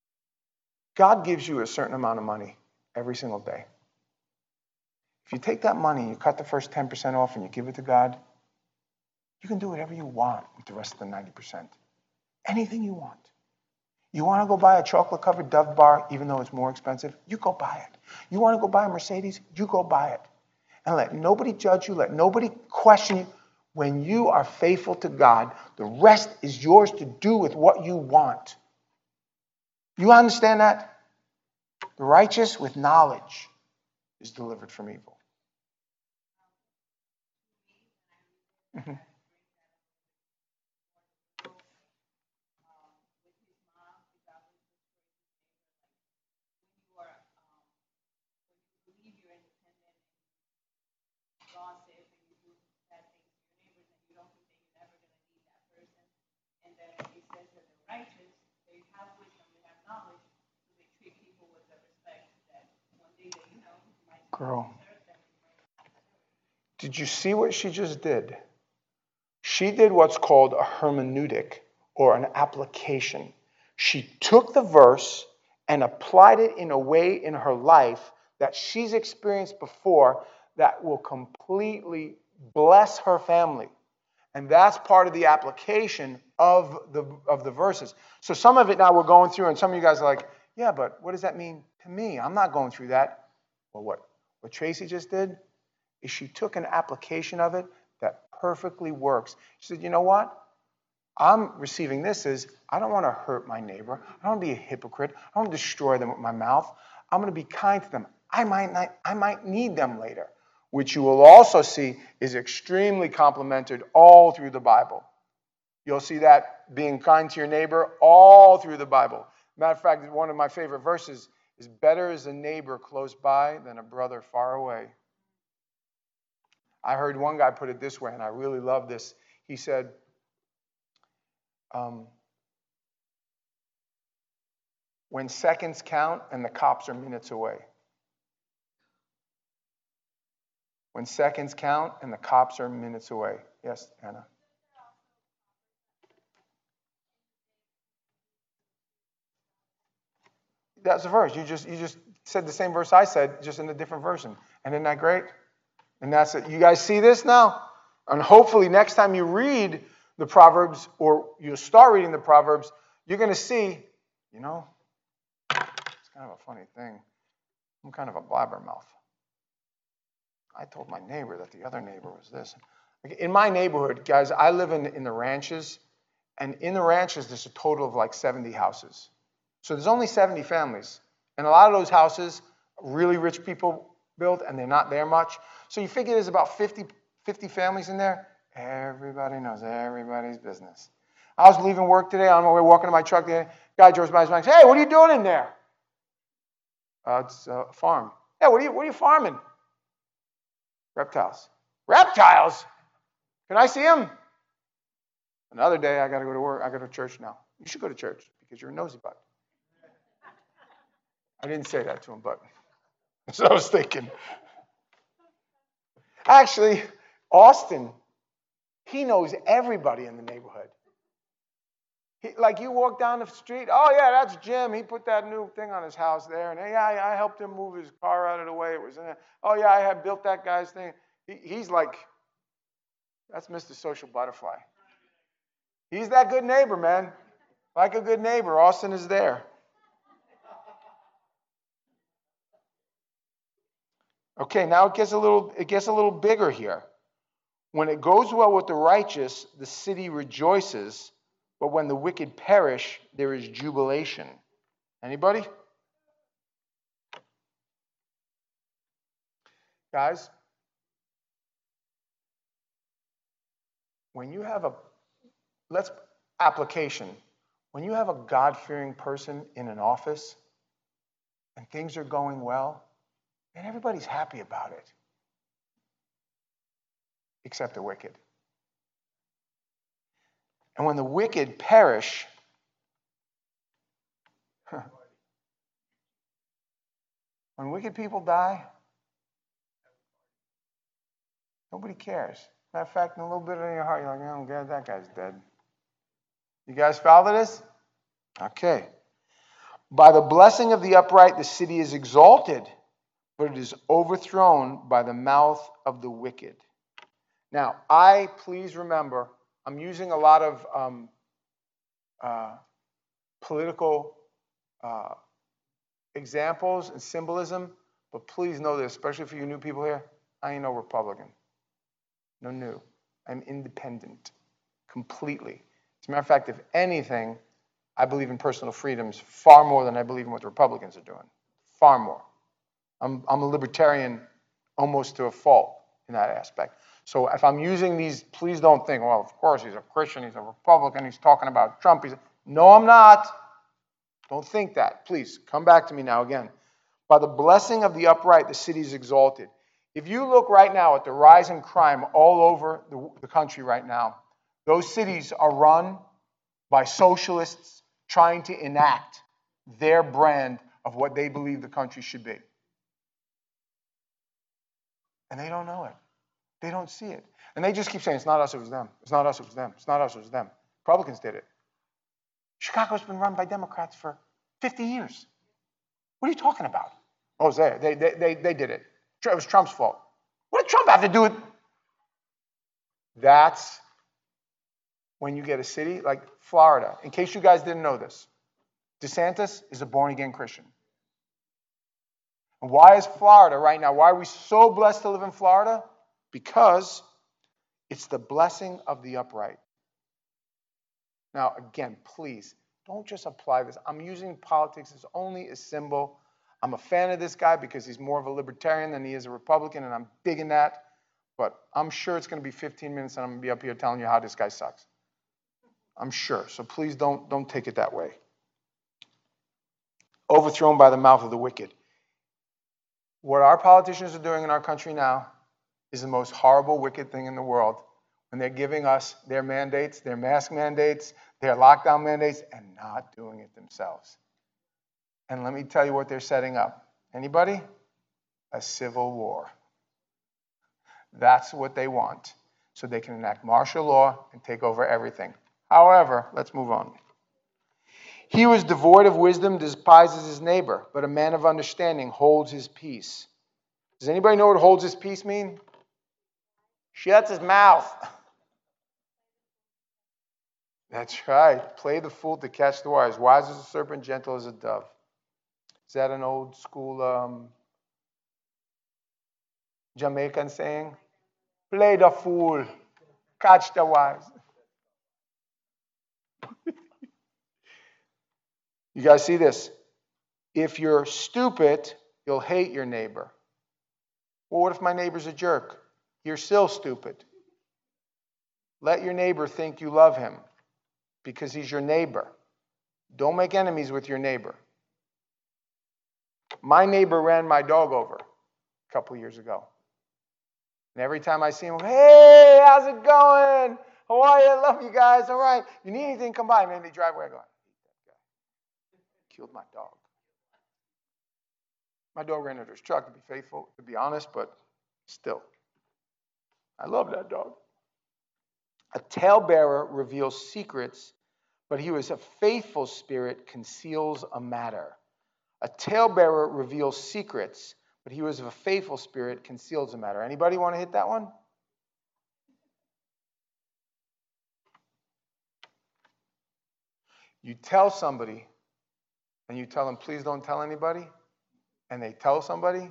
God gives you a certain amount of money every single day. If you take that money, you cut the first ten percent off and you give it to God, you can do whatever you want with the rest of the ninety percent. Anything you want. You want to go buy a chocolate-covered Dove bar, even though it's more expensive? You go buy it. You want to go buy a Mercedes? You go buy it. And let nobody judge you. Let nobody question you. When you are faithful to God, the rest is yours to do with what you want. You understand that? The righteous with knowledge is delivered from evil. Mm-hmm. Girl, did you see what she just did? She did what's called a hermeneutic, or an application. She took the verse and applied it in a way in her life that she's experienced before that will completely bless her family. And that's part of the application of the, of the verses. So some of it now we're going through, and some of you guys are like, yeah, but what does that mean to me? I'm not going through that. Well, what, what Tracy just did is she took an application of it that perfectly works. She said, you know what? I'm receiving this as, I don't want to hurt my neighbor. I don't want to be a hypocrite. I don't want to destroy them with my mouth. I'm going to be kind to them. I might not, I might need them later, which you will also see is extremely complimented all through the Bible. You'll see that being kind to your neighbor all through the Bible. Matter of fact, one of my favorite verses is, better is a neighbor close by than a brother far away. I heard one guy put it this way, and I really love this. He said, um, when seconds count and the cops are minutes away. When seconds count and the cops are minutes away. Yes, Anna? That's a verse. You just you just said the same verse I said, just in a different version. And isn't that great? And that's it. You guys see this now? And hopefully next time you read the Proverbs, or you start reading the Proverbs, you're going to see, you know, it's kind of a funny thing. I'm kind of a blabbermouth. I told my neighbor that the other neighbor was this. In my neighborhood, guys, I live in, in the ranches. And in the ranches, there's a total of like seventy houses. So there's only seventy families. And a lot of those houses, really rich people built, and they're not there much. So you figure there's about fifty, fifty families in there. Everybody knows everybody's business. I was leaving work today. On my way walking to my truck. The guy drives by. He's like, hey, what are you doing in there? Uh, it's a farm. Hey, what are you, what are you farming? Reptiles. Reptiles? Can I see them? Another day, I got to go to work. I go to church now. You should go to church because you're a nosy butt. I didn't say that to him, but that's what I was thinking. Actually, Austin, he knows everybody in the neighborhood. He, like you walk down the street, oh yeah, that's Jim. He put that new thing on his house there, and hey, I, I helped him move his car out of the way. It was in there. Oh yeah, I had built that guy's thing. He, he's like, that's Mister Social Butterfly. He's that good neighbor, man. Like a good neighbor, Austin is there. Okay, now it gets a little it gets a little bigger here. When it goes well with the righteous, the city rejoices, but when the wicked perish, there is jubilation. Anybody? Guys, when you have a let's application. When you have a God-fearing person in an office and things are going well, and everybody's happy about it, except the wicked. And when the wicked perish, when wicked people die, nobody cares. Matter of fact, in a little bit in your heart, you're like, oh, God, that guy's dead. You guys follow this? Okay. By the blessing of the upright, the city is exalted, but it is overthrown by the mouth of the wicked. Now, I, please remember, I'm using a lot of um, uh, political uh, examples and symbolism, but please know this, especially for you new people here, I ain't no Republican. No new. I'm independent. Completely. As a matter of fact, if anything, I believe in personal freedoms far more than I believe in what the Republicans are doing. Far more. I'm, I'm a libertarian almost to a fault in that aspect. So if I'm using these, please don't think, well, of course, he's a Christian, he's a Republican, he's talking about Trump. He's a... No, I'm not. Don't think that. Please, come back to me now again. By the blessing of the upright, the city is exalted. If you look right now at the rise in crime all over the, the country right now, those cities are run by socialists trying to enact their brand of what they believe the country should be. And they don't know it. They don't see it. And they just keep saying, it's not us, it was them. It's not us, it was them. It's not us, it was them. Republicans did it. Chicago's been run by Democrats for fifty years. What are you talking about? Oh, it's there. They, they, they, they did it. It was Trump's fault. What did Trump have to do with? That's when you get a city like Florida. In case you guys didn't know this, DeSantis is a born-again Christian. And why is Florida right now, why are we so blessed to live in Florida? Because it's the blessing of the upright. Now, again, please, don't just apply this. I'm using politics as only a symbol. I'm a fan of this guy because he's more of a libertarian than he is a Republican, and I'm digging that. But I'm sure it's going to be fifteen minutes, and I'm going to be up here telling you how this guy sucks. I'm sure. So please don't, don't take it that way. Overthrown by the mouth of the wicked. What our politicians are doing in our country now is the most horrible, wicked thing in the world. When they're giving us their mandates, their mask mandates, their lockdown mandates, and not doing it themselves. And let me tell you what they're setting up. Anybody? A civil war. That's what they want. So they can enact martial law and take over everything. However, let's move on. He who is devoid of wisdom despises his neighbor, but a man of understanding holds his peace. Does anybody know what holds his peace mean? Shuts his mouth. That's right. Play the fool to catch the wise. Wise as a serpent, gentle as a dove. Is that an old school um, Jamaican saying? Play the fool, catch the wise. You guys see this? If you're stupid, you'll hate your neighbor. Well, what if my neighbor's a jerk? You're still stupid. Let your neighbor think you love him because he's your neighbor. Don't make enemies with your neighbor. My neighbor ran my dog over a couple years ago. And every time I see him, hey, how's it going? How are you? I love you guys. All right. You need anything, come by. And then they drive away. I go, killed my dog. My dog ran into his truck, to be faithful, to be honest, but still. I love that dog. A talebearer reveals secrets, but he who is a faithful spirit conceals a matter. A talebearer reveals secrets, but he who is of a faithful spirit conceals a matter. Anybody want to hit that one? You tell somebody, and you tell them, please don't tell anybody, and they tell somebody,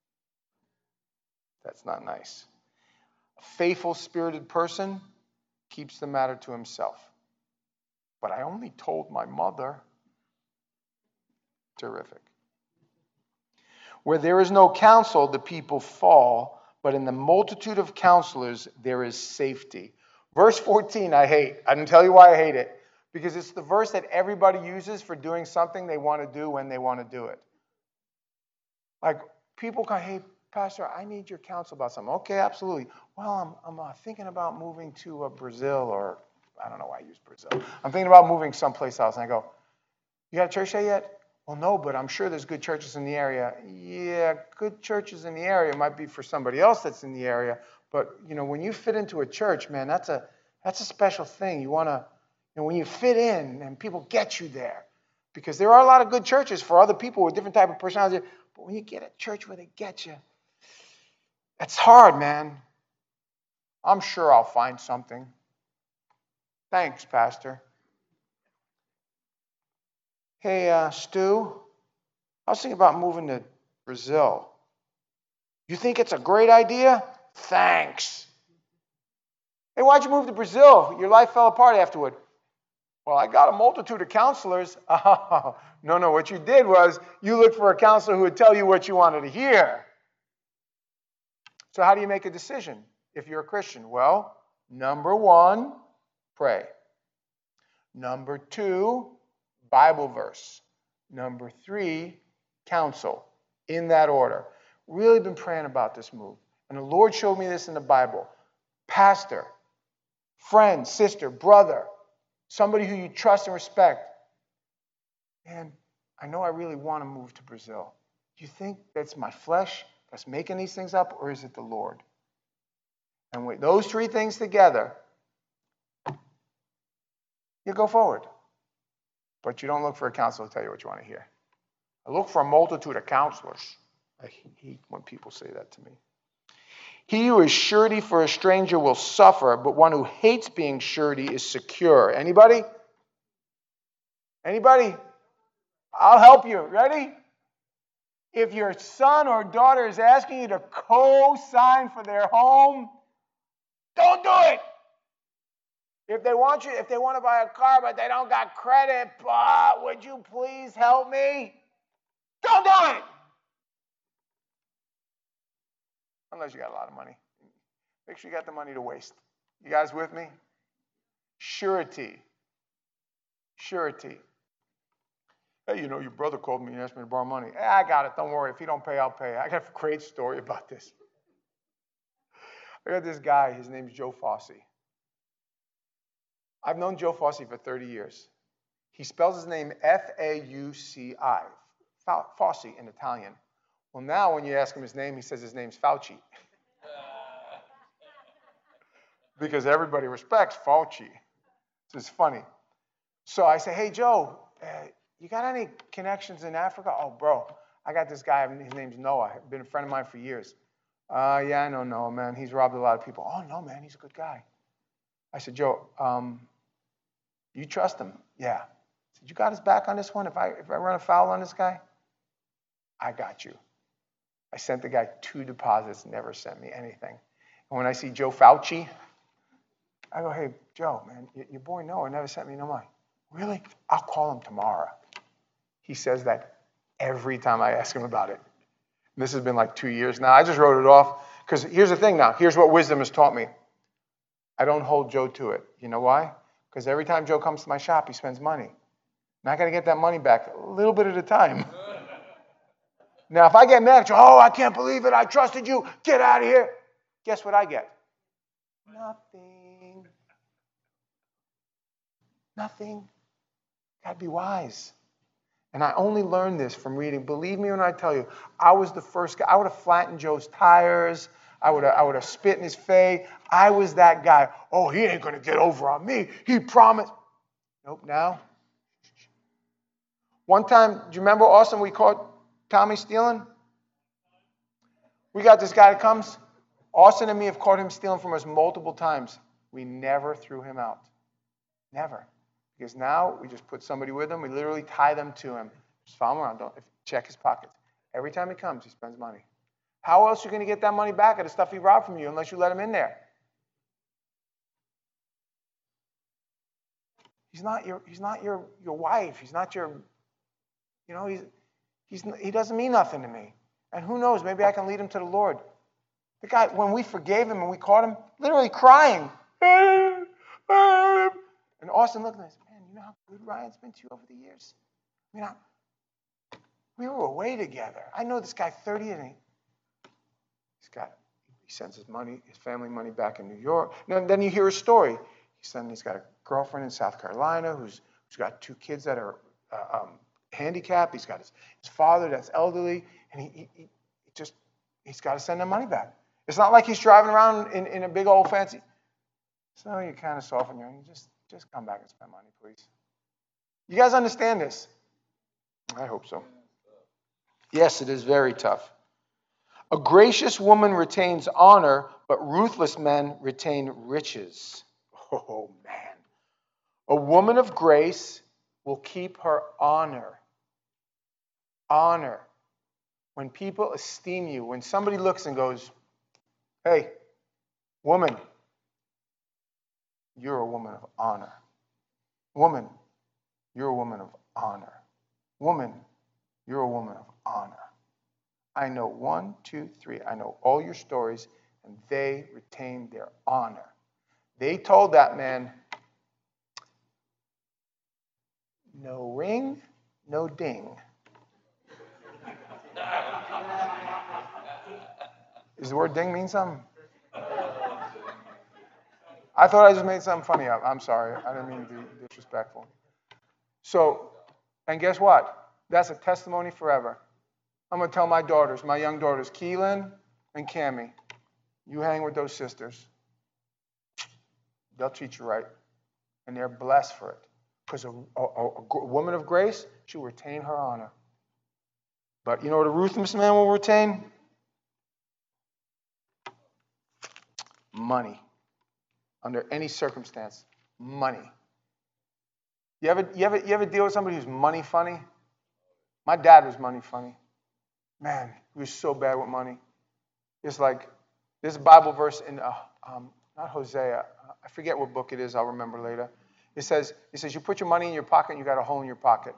that's not nice. A faithful, spirited person keeps the matter to himself. But I only told my mother. Terrific. Where there is no counsel, the people fall, but in the multitude of counselors, there is safety. Verse fourteen, I hate. I didn't tell you why I hate it. Because it's the verse that everybody uses for doing something they want to do when they want to do it. Like, people go, hey, Pastor, I need your counsel about something. Okay, absolutely. Well, I'm, I'm uh, thinking about moving to uh, Brazil, or I don't know why I use Brazil. I'm thinking about moving someplace else. And I go, you got a church there yet? Well, no, but I'm sure there's good churches in the area. Yeah, good churches in the area might be for somebody else that's in the area. But, you know, when you fit into a church, man, that's a that's a special thing. You want to, you know, when you fit in and people get you there. Because there are a lot of good churches for other people with different type of personality. But when you get a church where they get you, that's hard, man. I'm sure I'll find something. Thanks, Pastor. Hey, uh, Stu, I was thinking about moving to Brazil. You think it's a great idea? Thanks. Hey, why'd you move to Brazil? Your life fell apart afterward. Well, I got a multitude of counselors. Oh, no, no, what you did was you looked for a counselor who would tell you what you wanted to hear. So how do you make a decision if you're a Christian? Well, number one, pray. Number two, Bible verse. Number three, counsel. In that order. Really been praying about this move. And the Lord showed me this in the Bible. Pastor, friend, sister, brother, somebody who you trust and respect. Man, I know I really want to move to Brazil. Do you think that's my flesh that's making these things up, or is it the Lord? And with those three things together, you go forward. But you don't look for a counselor to tell you what you want to hear. I look for a multitude of counselors. I hate when people say that to me. He who is surety for a stranger will suffer, but one who hates being surety is secure. Anybody? Anybody? I'll help you. Ready? If your son or daughter is asking you to co-sign for their home, don't do it. If they want you, if they want to buy a car but they don't got credit, but would you please help me? Don't do it. Unless you got a lot of money. Make sure you got the money to waste. You guys with me? Surety. Surety. Hey, you know, your brother called me and asked me to borrow money. Hey, I got it. Don't worry. If you don't pay, I'll pay. I got a great story about this. I got this guy. His name's Joe Fossey. I've known Joe Fossey for thirty years. He spells his name F A U C I. Fossey in Italian. Well, now when you ask him his name, he says his name's Fauci. Because everybody respects Fauci. So it's funny. So I say, hey, Joe, uh, you got any connections in Africa? Oh, bro, I got this guy. His name's Noah. Been a friend of mine for years. Uh, yeah, I know Noah, man. He's robbed a lot of people. Oh, no, man, he's a good guy. I said, Joe, um, you trust him? Yeah. I said, you got his back on this one? If I if I run afoul on this guy? I got you. I sent the guy two deposits, never sent me anything. And when I see Joe Fauci, I go, hey, Joe, man, your boy Noah never sent me no money. Really? I'll call him tomorrow. He says that every time I ask him about it. And this has been like two years now. I just wrote it off. Because here's the thing now. Here's what wisdom has taught me. I don't hold Joe to it. You know why? Because every time Joe comes to my shop, he spends money. And I got to get that money back a little bit at a time. Now, if I get mad at you, oh, I can't believe it. I trusted you. Get out of here. Guess what I get? Nothing. Nothing. Got to be wise. And I only learned this from reading. Believe me when I tell you, I was the first guy. I would have flattened Joe's tires. I would have, I would have spit in his face. I was that guy. Oh, he ain't going to get over on me. He promised. Nope, now. One time, do you remember, Austin, we caught Tommy stealing? We got this guy that comes. Austin and me have caught him stealing from us multiple times. We never threw him out. Never. Because now we just put somebody with him. We literally tie them to him. Just follow him around. Don't check his pockets. Every time he comes, he spends money. How else are you going to get that money back at the stuff he robbed from you unless you let him in there? He's not your, he's not your, your wife. He's not your, you know, he's, he's, he doesn't mean nothing to me. And who knows, maybe I can lead him to the Lord. The guy, when we forgave him and we caught him, literally crying. And Austin looked at me and said, man, you know how good Ryan's been to you over the years? I mean, I, we were away together. I know this guy thirty years. And he, he's got, he sends his money, his family money back in New York. And then you hear a story. He sent, he's got a girlfriend in South Carolina who's, who's got two kids that are uh, um, handicapped. He's got his, his father that's elderly. And he, he, he just, he's got to send them money back. It's not like he's driving around in, in a big old fancy. So you kind of soften your, you just, just come back and spend money, please. You guys understand this? I hope so. Yes, it is very tough. A gracious woman retains honor, but ruthless men retain riches. Oh, man. A woman of grace will keep her honor. Honor. When people esteem you, when somebody looks and goes, hey, woman, you're a woman of honor. Woman, you're a woman of honor. Woman, you're a woman of honor. I know one, two, three. I know all your stories, and they retained their honor. They told that man, no ring, no ding. Does the word ding mean something? I thought I just made something funny up. I'm sorry. I didn't mean to be disrespectful. So, and guess what? That's a testimony forever. I'm going to tell my daughters, my young daughters, Keelan and Cammie, you hang with those sisters. They'll treat you right. And they're blessed for it. Because a, a, a, a woman of grace, she'll retain her honor. But you know what a ruthless man will retain? Money. Under any circumstance, money. You ever, you ever, you ever deal with somebody who's money funny? My dad was money funny. Man, he was so bad with money. It's like, there's a Bible verse in, uh, um, not Hosea, I forget what book it is, I'll remember later. It says, it says, you put your money in your pocket and you got a hole in your pocket.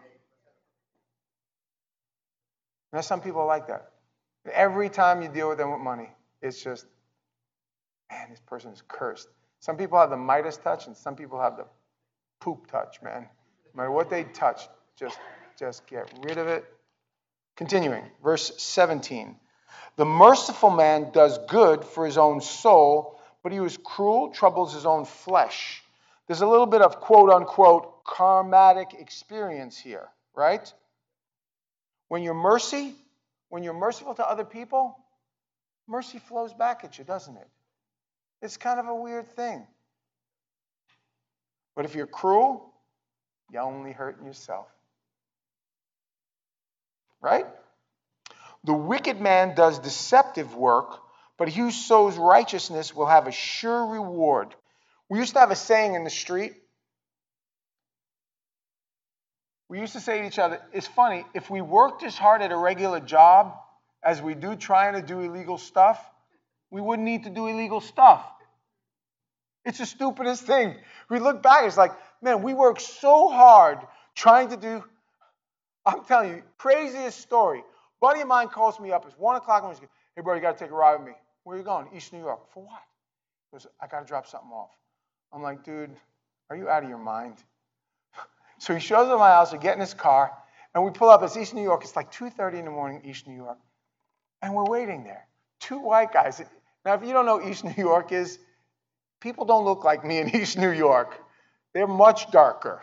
Now, some people are like that. Every time you deal with them with money, it's just, man, this person is cursed. Some people have the Midas touch, and some people have the poop touch, man. No matter what they touch, just, just get rid of it. Continuing, verse seventeen. The merciful man does good for his own soul, but he who is cruel troubles his own flesh. There's a little bit of quote-unquote karmatic experience here, right? When you're mercy, when you're merciful to other people, mercy flows back at you, doesn't it? It's kind of a weird thing. But if you're cruel, you're only hurting yourself. Right? The wicked man does deceptive work, but he who sows righteousness will have a sure reward. We used to have a saying in the street. We used to say to each other, it's funny, if we worked as hard at a regular job as we do trying to do illegal stuff, we wouldn't need to do illegal stuff. It's the stupidest thing. We look back, it's like, man, we work so hard trying to do, I'm telling you, craziest story. A buddy of mine calls me up, it's one o'clock, and he's like, hey, bro, you got to take a ride with me. Where are you going? East New York. For what? He goes, I got to drop something off. I'm like, dude, are you out of your mind? So he shows up at my house, we get in his car, and we pull up, it's East New York, it's like two thirty in the morning, East New York, and we're waiting there. Two white guys. Now, if you don't know what East New York is, people don't look like me in East New York. They're much darker.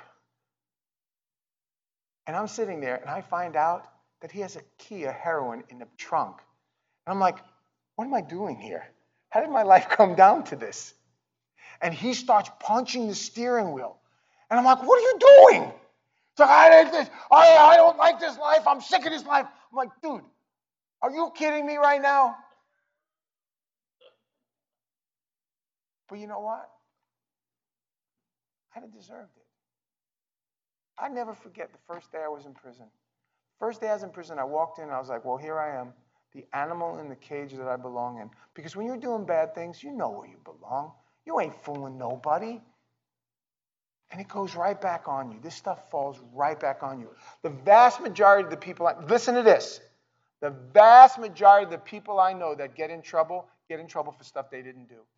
And I'm sitting there, and I find out that he has a key of heroin in the trunk. And I'm like, what am I doing here? How did my life come down to this? And he starts punching the steering wheel. And I'm like, what are you doing? He's like, I, did this. I, I don't like this life. I'm sick of this life. I'm like, dude, are you kidding me right now? But you know what? I'd have deserved it. I never forget the first day I was in prison. First day I was in prison, I walked in and I was like, well, here I am, the animal in the cage that I belong in. Because when you're doing bad things, you know where you belong. You ain't fooling nobody. And it goes right back on you. This stuff falls right back on you. The vast majority of the people, I, listen to this. The vast majority of the people I know that get in trouble, get in trouble for stuff they didn't do.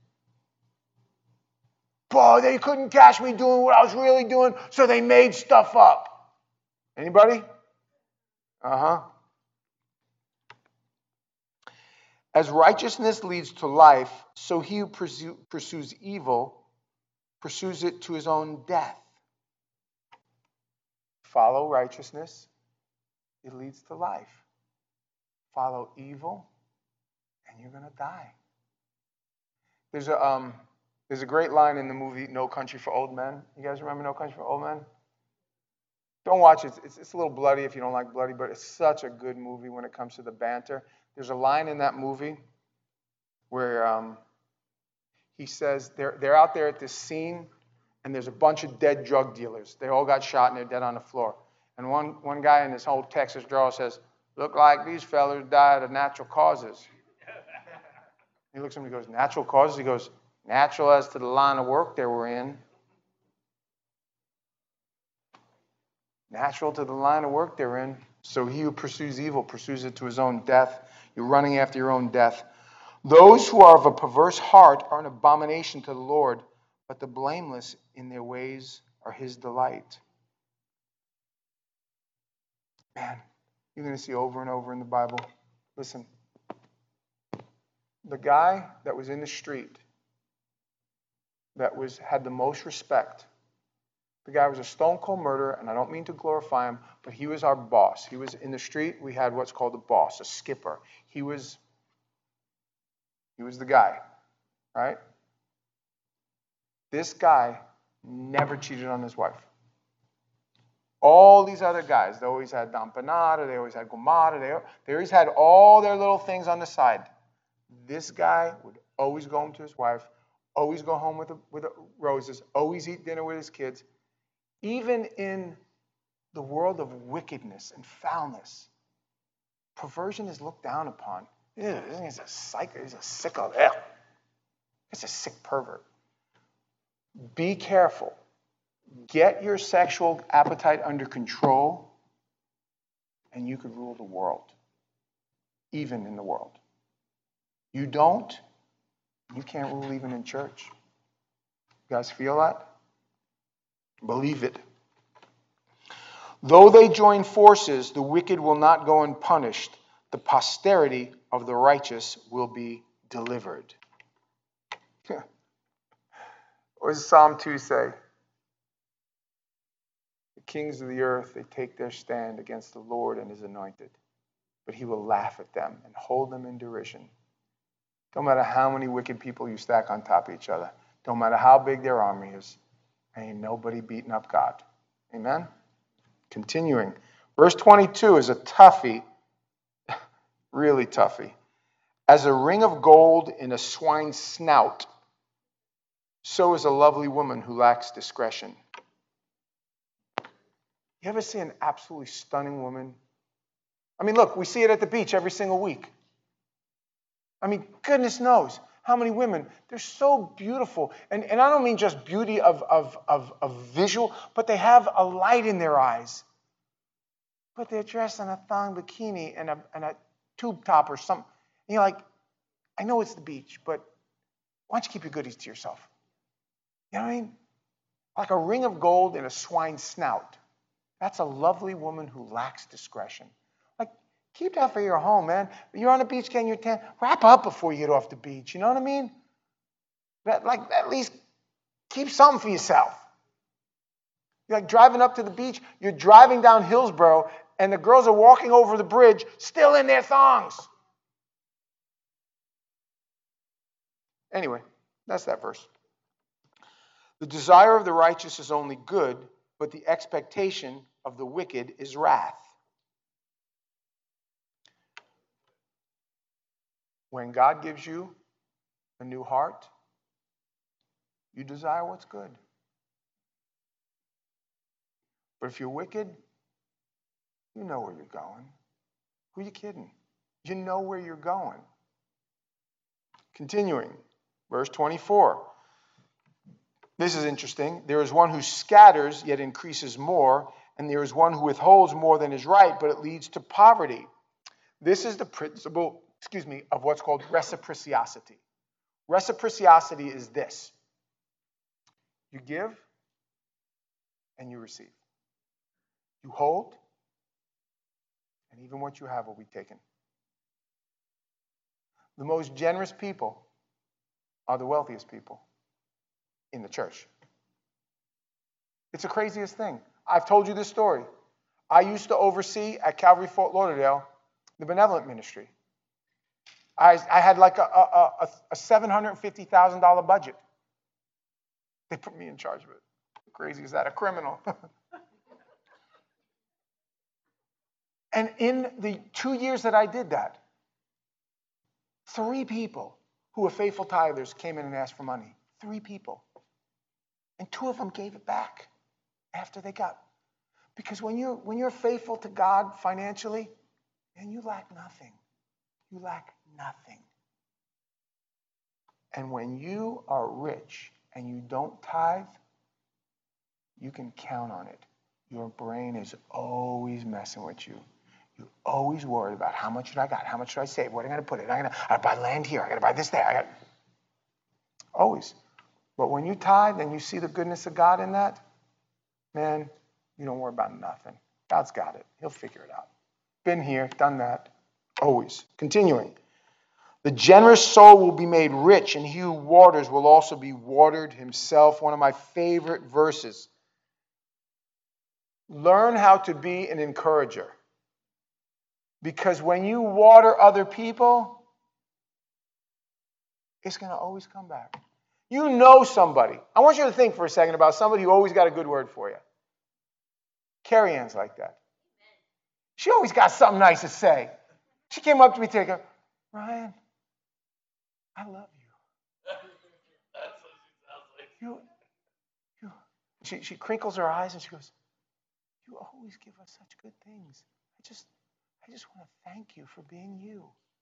Boy, they couldn't catch me doing what I was really doing, so they made stuff up. Anybody? Uh-huh. As righteousness leads to life, so he who pursue, pursues evil pursues it to his own death. Follow righteousness, it leads to life. Follow evil, and you're going to die. There's a um, there's a great line in the movie No Country for Old Men. You guys remember No Country for Old Men? Don't watch it. It's, it's a little bloody if you don't like bloody, but it's such a good movie when it comes to the banter. There's a line in that movie where um, he says they're, they're out there at this scene, and there's a bunch of dead drug dealers. They all got shot, and they're dead on the floor. And one, one guy in this whole Texas drawl says, look like these fellas died of natural causes. He looks at him and he goes, natural causes? He goes, natural as to the line of work they were in. Natural to the line of work they're in. So he who pursues evil pursues it to his own death. You're running after your own death. Those who are of a perverse heart are an abomination to the Lord, but the blameless in their ways are his delight. Man, you're going to see over and over in the Bible. Listen. The guy that was in the street that was had the most respect, the guy was a stone cold murderer, and I don't mean to glorify him, but he was our boss. He was in the street. We had what's called a boss, a skipper. He was, he was the guy, right? This guy never cheated on his wife. All these other guys, they always had dampanada, they always had gomada, they, they always had all their little things on the side. This guy would always go home to his wife, always go home with, the, with the roses, always eat dinner with his kids. Even in the world of wickedness and foulness, perversion is looked down upon. Ew, he's a psycho, he's a sicko. Ew. He's a sick pervert. Be careful. Get your sexual appetite under control, and you could rule the world, even in the world. You don't, you can't rule even in church. You guys feel that? Believe it. Though they join forces, the wicked will not go unpunished. The posterity of the righteous will be delivered. What does Psalm two say? The kings of the earth, they take their stand against the Lord and his anointed, but he will laugh at them and hold them in derision. Don't matter how many wicked people you stack on top of each other. Don't matter how big their army is. Ain't nobody beating up God. Amen? Continuing. Verse twenty-two is a toughie. Really toughie. As a ring of gold in a swine's snout, so is a lovely woman who lacks discretion. You ever see an absolutely stunning woman? I mean, look, we see it at the beach every single week. I mean, goodness knows how many women, they're so beautiful. And, and I don't mean just beauty of, of, of, of visual, but they have a light in their eyes. But they're dressed in a thong bikini and a, and a tube top or something. And you're like, I know it's the beach, but why don't you keep your goodies to yourself? You know what I mean? Like a ring of gold in a swine's snout. That's a lovely woman who lacks discretion. Like, keep that for your home, man. You're on the beach getting your tan. Wrap up before you get off the beach. You know what I mean? That, like, at least keep something for yourself. You're like driving up to the beach. You're driving down Hillsborough, and the girls are walking over the bridge, still in their thongs. Anyway, that's that verse. The desire of the righteous is only good, but the expectation of the wicked is wrath. When God gives you a new heart, you desire what's good. But if you're wicked, you know where you're going. Who are you kidding? You know where you're going. Continuing, verse twenty-four. This is interesting. There is one who scatters, yet increases more, and there is one who withholds more than is right, but it leads to poverty. This is the principle, excuse me, of what's called reciprocity. Reciprocity is this. You give, and you receive. You hold, and even what you have will be taken. The most generous people are the wealthiest people in the church. It's the craziest thing. I've told you this story. I used to oversee at Calvary Fort Lauderdale the benevolent ministry. I, I had like a, a, a, a seven hundred fifty thousand dollars budget. They put me in charge of it. How crazy is that? A criminal. And in the two years that I did that, three people who were faithful tithers came in and asked for money. Three people. And two of them gave it back after they got. Because when you're, when you're faithful to God financially, and you lack nothing. You lack nothing. And when you are rich and you don't tithe, you can count on it. Your brain is always messing with you. You're always worried about how much should I got? How much should I save? Where am I going to put it? I got to buy land here. I got to buy this there. I got always. But when you tithe and you see the goodness of God in that, man, you don't worry about nothing. God's got it. He'll figure it out. Been here, done that. Always. Continuing. The generous soul will be made rich, and he who waters will also be watered himself. One of my favorite verses. Learn how to be an encourager. Because when you water other people, it's going to always come back. You know somebody. I want you to think for a second about somebody who always got a good word for you. Carrie Ann's like that. She always got something nice to say. She came up to me today and goes, Ryan, I love you. That's what she sounds like. You, you. She, she crinkles her eyes and she goes, you always give us such good things. I just, I just want to thank you for being you.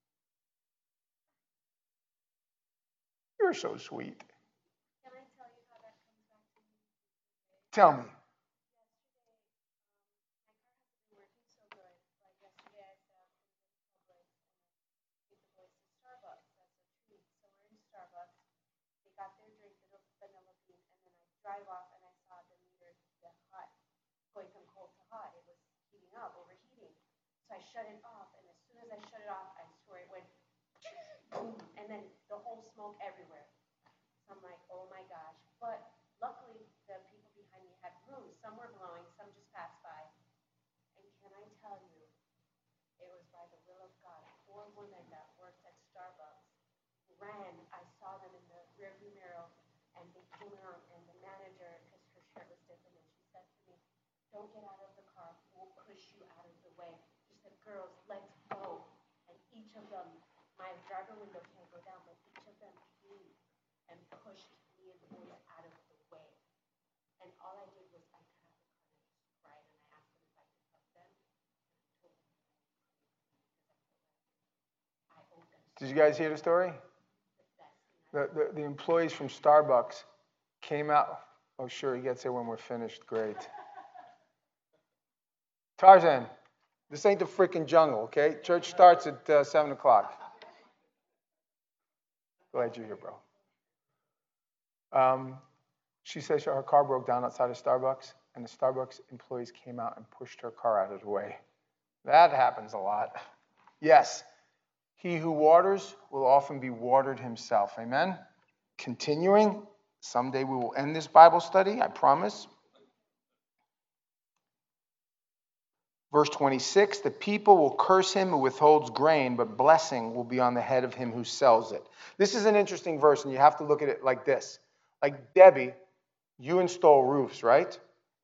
You're so sweet. Can I tell you how that comes back to me? Tell me. Drive off and I saw the meter, the hot, going from cold to hot. It was heating up, overheating. So I shut it off, and as soon as I shut it off, I swear it went boom, and then the whole smoke everywhere. So I'm like, oh my gosh. But luckily, the people behind me had rooms. Some were blowing, some just passed by. And can I tell you, it was by the will of God. Four women that worked at Starbucks ran. I saw them in the rearview mirror. And they came around, and the manager, because her shirt was different, and she said to me, don't get out of the car. We'll push you out of the way. She said, girls, let's go. And each of them, my driver window can't go down, but each of them came and pushed me and the boys out of the way. And all I did was I got out of the car and I just cried, and I asked them if I could help them. And I told them I owed them. Did you guys hear the story? The, the, the employees from Starbucks came out. Oh, sure, he gets here when we're finished. Great. Tarzan, this ain't the freaking jungle, okay? Church starts at uh, seven o'clock. Glad you're here, bro. Um, she says her car broke down outside of Starbucks, and the Starbucks employees came out and pushed her car out of the way. That happens a lot. Yes. He who waters will often be watered himself. Amen? Continuing. Someday we will end this Bible study, I promise. Verse twenty-six, the people will curse him who withholds grain, but blessing will be on the head of him who sells it. This is an interesting verse, and you have to look at it like this. Like Debbie, you install roofs, right?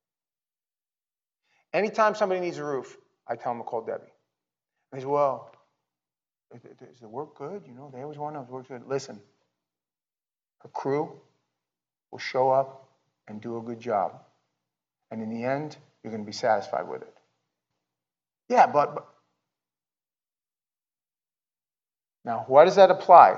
Anytime somebody needs a roof, I tell them to call Debbie. They say, well, is the work good? You know, they always want to work good. Listen, her crew will show up and do a good job. And in the end, you're going to be satisfied with it. Yeah, but, but now, why does that apply?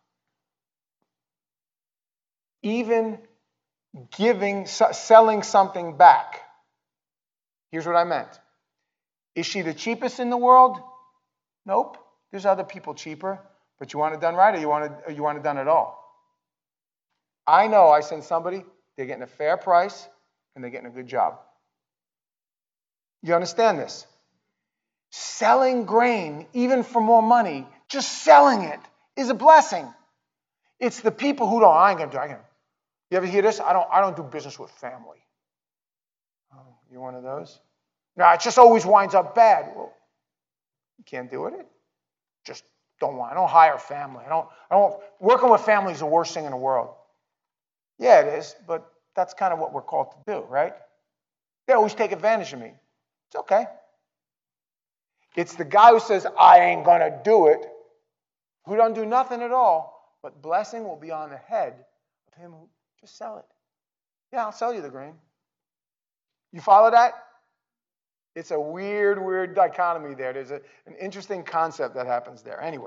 Even giving, selling something back. Here's what I meant. Is she the cheapest in the world? Nope. There's other people cheaper, but you want it done right, or you want it, or you want it done at all? I know I send somebody, they're getting a fair price, and they're getting a good job. You understand this? Selling grain, even for more money, just selling it is a blessing. It's the people who don't, I ain't gonna do it. You ever hear this? I don't, I don't do business with family. Oh, you're one of those? No, it just always winds up bad. Well, you can't deal with it. Just don't want. I don't hire family. I don't. I don't. Working with family is the worst thing in the world. Yeah, it is, but that's kind of what we're called to do, right? They always take advantage of me. It's okay. It's the guy who says, I ain't going to do it, who don't do nothing at all, but blessing will be on the head of him who just sell it. Yeah, I'll sell you the grain. You follow that? It's a weird, weird dichotomy there. There's a, an interesting concept that happens there. Anyway.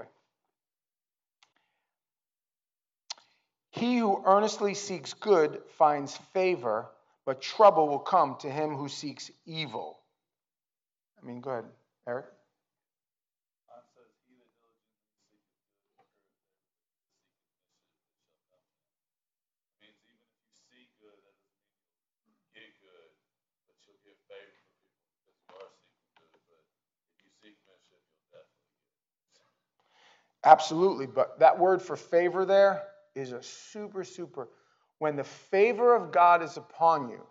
He who earnestly seeks good finds favor, but trouble will come to him who seeks evil. I mean, go ahead, Eric. Mine says, he that diligently seeketh good will hear of favor, but he that seeketh mischief, it shall come to him. Means even if you seek good, that doesn't mean you'll get good, but you'll get favor from people because you are seeking good. But if you seek mischief, you'll definitely get it. Absolutely, but that word for favor there is a super, super. When the favor of God is upon you,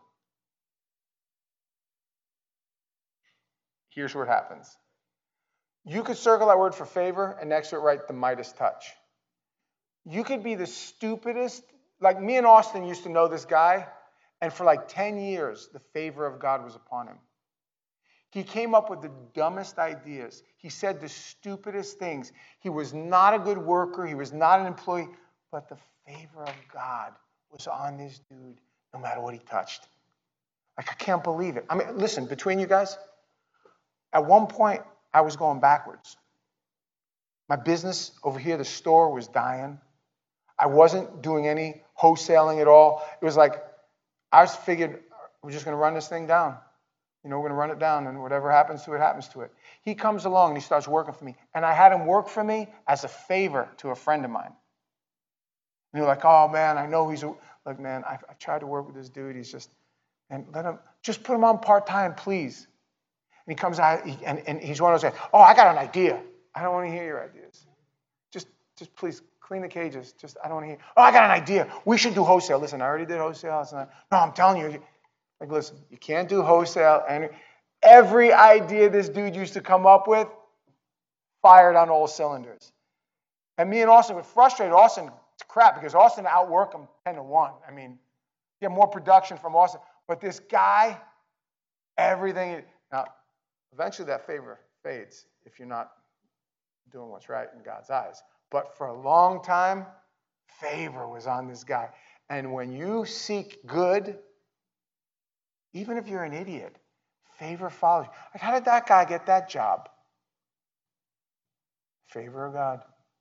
here's what happens. You could circle that word for favor and next to it write the Midas touch. You could be the stupidest, like me and Austin used to know this guy, and for like ten years, the favor of God was upon him. He came up with the dumbest ideas. He said the stupidest things. He was not a good worker. He was not an employee. But the favor of God was on this dude no matter what he touched. Like, I can't believe it. I mean, listen, between you guys, at one point, I was going backwards. My business over here, the store, was dying. I wasn't doing any wholesaling at all. It was like, I was figured, we're just going to run this thing down. You know, we're going to run it down, and whatever happens to it, happens to it. He comes along, and he starts working for me. And I had him work for me as a favor to a friend of mine. And you're like, oh, man, I know he's, a, like, man, I've, I've tried to work with this dude. He's just, and let him, just put him on part-time, please. And he comes out, he, and, and he's one of those guys, oh, I got an idea. I don't want to hear your ideas. Just, just please, clean the cages. Just, I don't want to hear, oh, I got an idea. We should do wholesale. Listen, I already did wholesale. It's not, no, I'm telling you. Like, listen, you can't do wholesale. And every idea this dude used to come up with, fired on all cylinders. And me and Austin were frustrated. Austin, it's crap, because Austin outworked him ten to one. I mean, get more production from Austin. But this guy, everything. Now, eventually that favor fades if you're not doing what's right in God's eyes. But for a long time, favor was on this guy. And when you seek good, even if you're an idiot, favor follows you. Like, how did that guy get that job? Favor of God.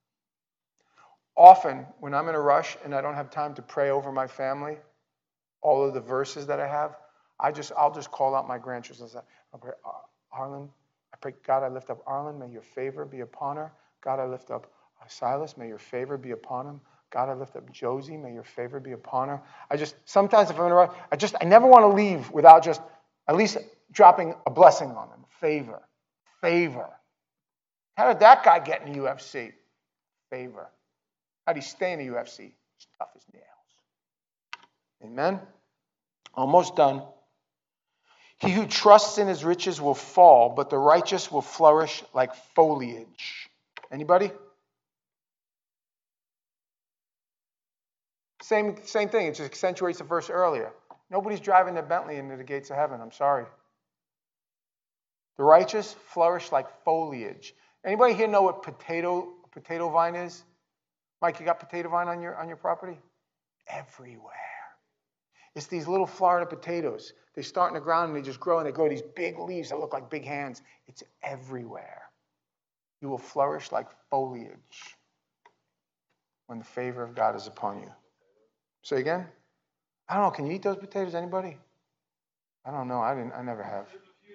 Often, when I'm in a rush and I don't have time to pray over my family, all of the verses that I have, I just, I'll just call out my grandchildren. I'll pray, Arlen, I pray, God, I lift up Arlen. May your favor be upon her. God, I lift up Silas. May your favor be upon him. God, I lift up Josie. May your favor be upon her. I just, sometimes if I'm in a rush, I just, I never want to leave without just at least dropping a blessing on them. Favor. Favor. How did that guy get in the U F C? Favor. How did he stay in the U F C? He's tough as nails. Amen? Almost done. He who trusts in his riches will fall, but the righteous will flourish like foliage. Anybody? Same, same thing. It just accentuates the verse earlier. Nobody's driving their Bentley into the gates of heaven. I'm sorry. The righteous flourish like foliage. Anybody here know what potato potato vine is? Mike, you got potato vine on your on your property? Everywhere. It's these little Florida potatoes. They start in the ground and they just grow, and they grow these big leaves that look like big hands. It's everywhere. You will flourish like foliage when the favor of God is upon you. Say again? I don't know. Can you eat those potatoes? Anybody? I don't know. I didn't. I never have.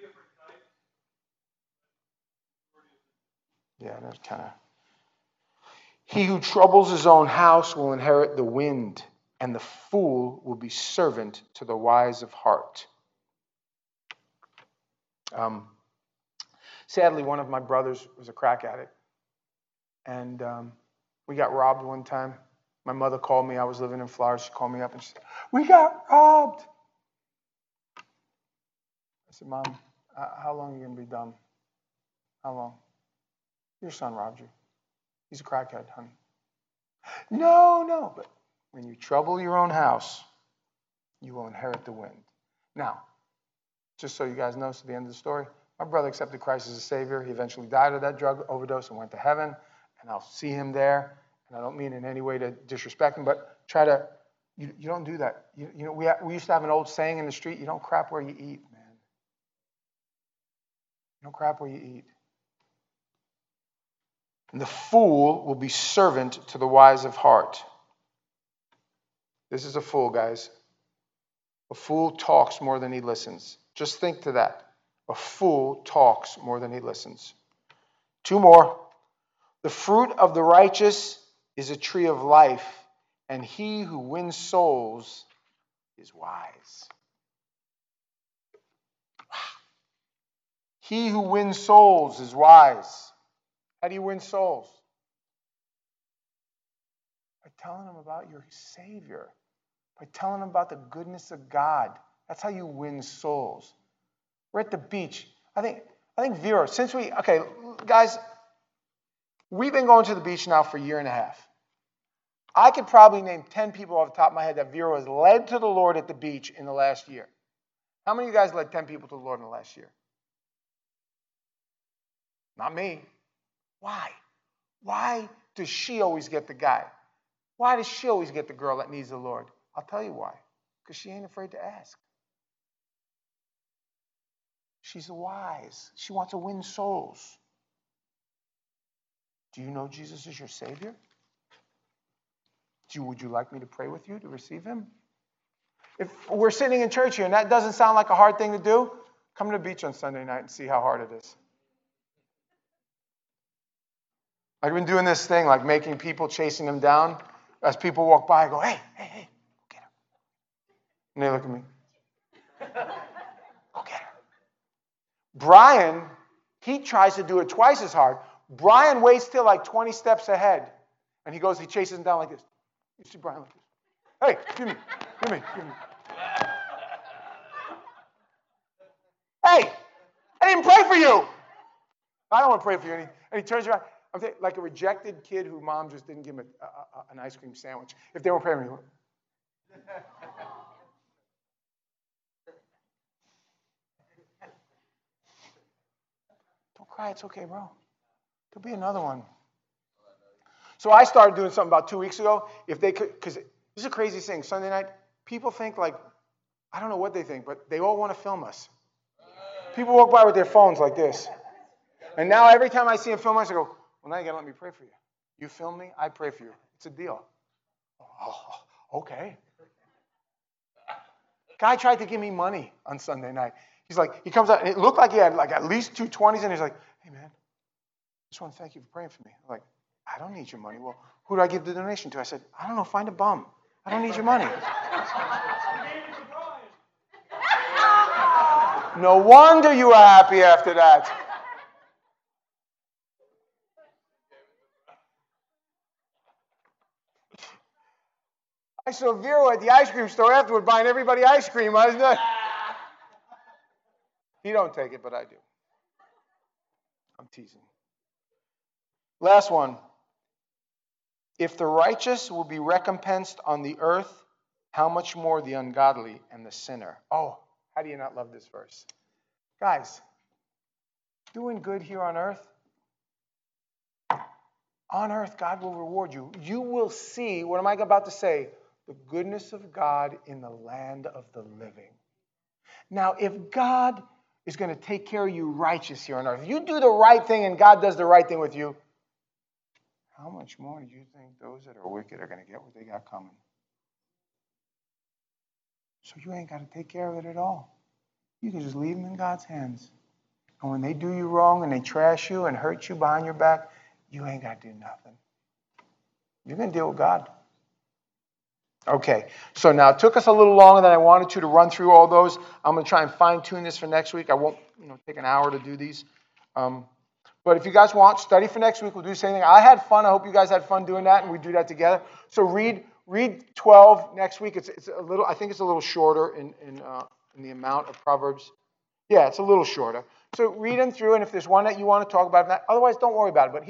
Yeah, that's kind of. He who troubles his own house will inherit the wind, and the fool will be servant to the wise of heart. Um, sadly, one of my brothers was a crack addict, and um, we got robbed one time. My mother called me. I was living in Florida. She called me up and she said, "We got robbed." I said, "Mom, how long are you going to be dumb? How long? Your son robbed you. He's a crackhead, honey." No, no. But when you trouble your own house, you will inherit the wind. Now, just so you guys know, so the end of the story, My brother accepted Christ as a Savior. He eventually died of that drug overdose and went to heaven. And I'll see him there. And I don't mean in any way to disrespect him, but try to, you, you don't do that. You, you know, we, ha- we used to have an old saying in the street, you don't crap where you eat, man. You don't crap where you eat. And the fool will be servant to the wise of heart. This is a fool, guys. A fool talks more than he listens. Just think to that. A fool talks more than he listens. Two more. The fruit of the righteous is a tree of life, and he who wins souls is wise. He who wins souls is wise. How do you win souls? By telling them about your Savior. By telling them about the goodness of God. That's how you win souls. We're at the beach. I think, I think Vero, since we, okay, guys, we've been going to the beach now for a year and a half. I could probably name ten people off the top of my head that Vero has led to the Lord at the beach in the last year. How many of you guys led ten people to the Lord in the last year? Not me. Why? Why does she always get the guy? Why does she always get the girl that needs the Lord? I'll tell you why. Because she ain't afraid to ask. She's wise. She wants to win souls. Do you know Jesus is your Savior? Do you, would you like me to pray with you to receive him? If we're sitting in church here and that doesn't sound like a hard thing to do, come to the beach on Sunday night and see how hard it is. I've been doing this thing, like making people, chasing them down. As people walk by, I go, hey, hey, hey, go get her. And they look at me. Go get her. Brian, he tries to do it twice as hard. Brian waits till like twenty steps ahead. And he goes, he chases him down like this. You see Brian like this. Hey, give me, give me, give me. Hey, I didn't pray for you. I don't want to pray for you. And he, and he turns around. I'm thinking, like a rejected kid whose mom just didn't give him a, a, a, an ice cream sandwich. If they were praying for me, don't cry. It's okay, bro. There'll be another one. So I started doing something about two weeks ago. If they could, because this is a crazy thing. Sunday night, people think like, I don't know what they think, but they all want to film us. People walk by with their phones like this. And now every time I see them film us, I go, well, now you got to let me pray for you. You film me, I pray for you. It's a deal. Oh, okay. Guy tried to give me money on Sunday night. He's like, he comes out, and it looked like he had like at least two twenties, and he's like, hey, man, I just want to thank you for praying for me. I'm like, I don't need your money. Well, who do I give the donation to? I said, I don't know, find a bum. I don't need your money. No wonder you were happy after that. I saw Vero at the ice cream store afterward buying everybody ice cream. I was not... He don't take it, but I do. I'm teasing. Last one. If the righteous will be recompensed on the earth, how much more the ungodly and the sinner? Oh, how do you not love this verse? Guys, doing good here on earth, on earth, God will reward you. You will see, what am I about to say? The goodness of God in the land of the living. Now, if God is going to take care of you righteous here on earth, if you do the right thing and God does the right thing with you, how much more do you think those that are wicked are going to get what they got coming? So you ain't got to take care of it at all. You can just leave them in God's hands. And when they do you wrong and they trash you and hurt you behind your back, you ain't got to do nothing. You're going to deal with God. Okay, so now it took us a little longer than I wanted to to run through all those. I'm going to try and fine-tune this for next week. I won't, you know, take an hour to do these. Um, but if you guys want, study for next week. We'll do the same thing. I had fun. I hope you guys had fun doing that, and we do that together. So read read twelve next week. It's it's a little. I think it's a little shorter in in uh, in the amount of Proverbs. Yeah, it's a little shorter. So read them through, and if there's one that you want to talk about, otherwise don't worry about it. But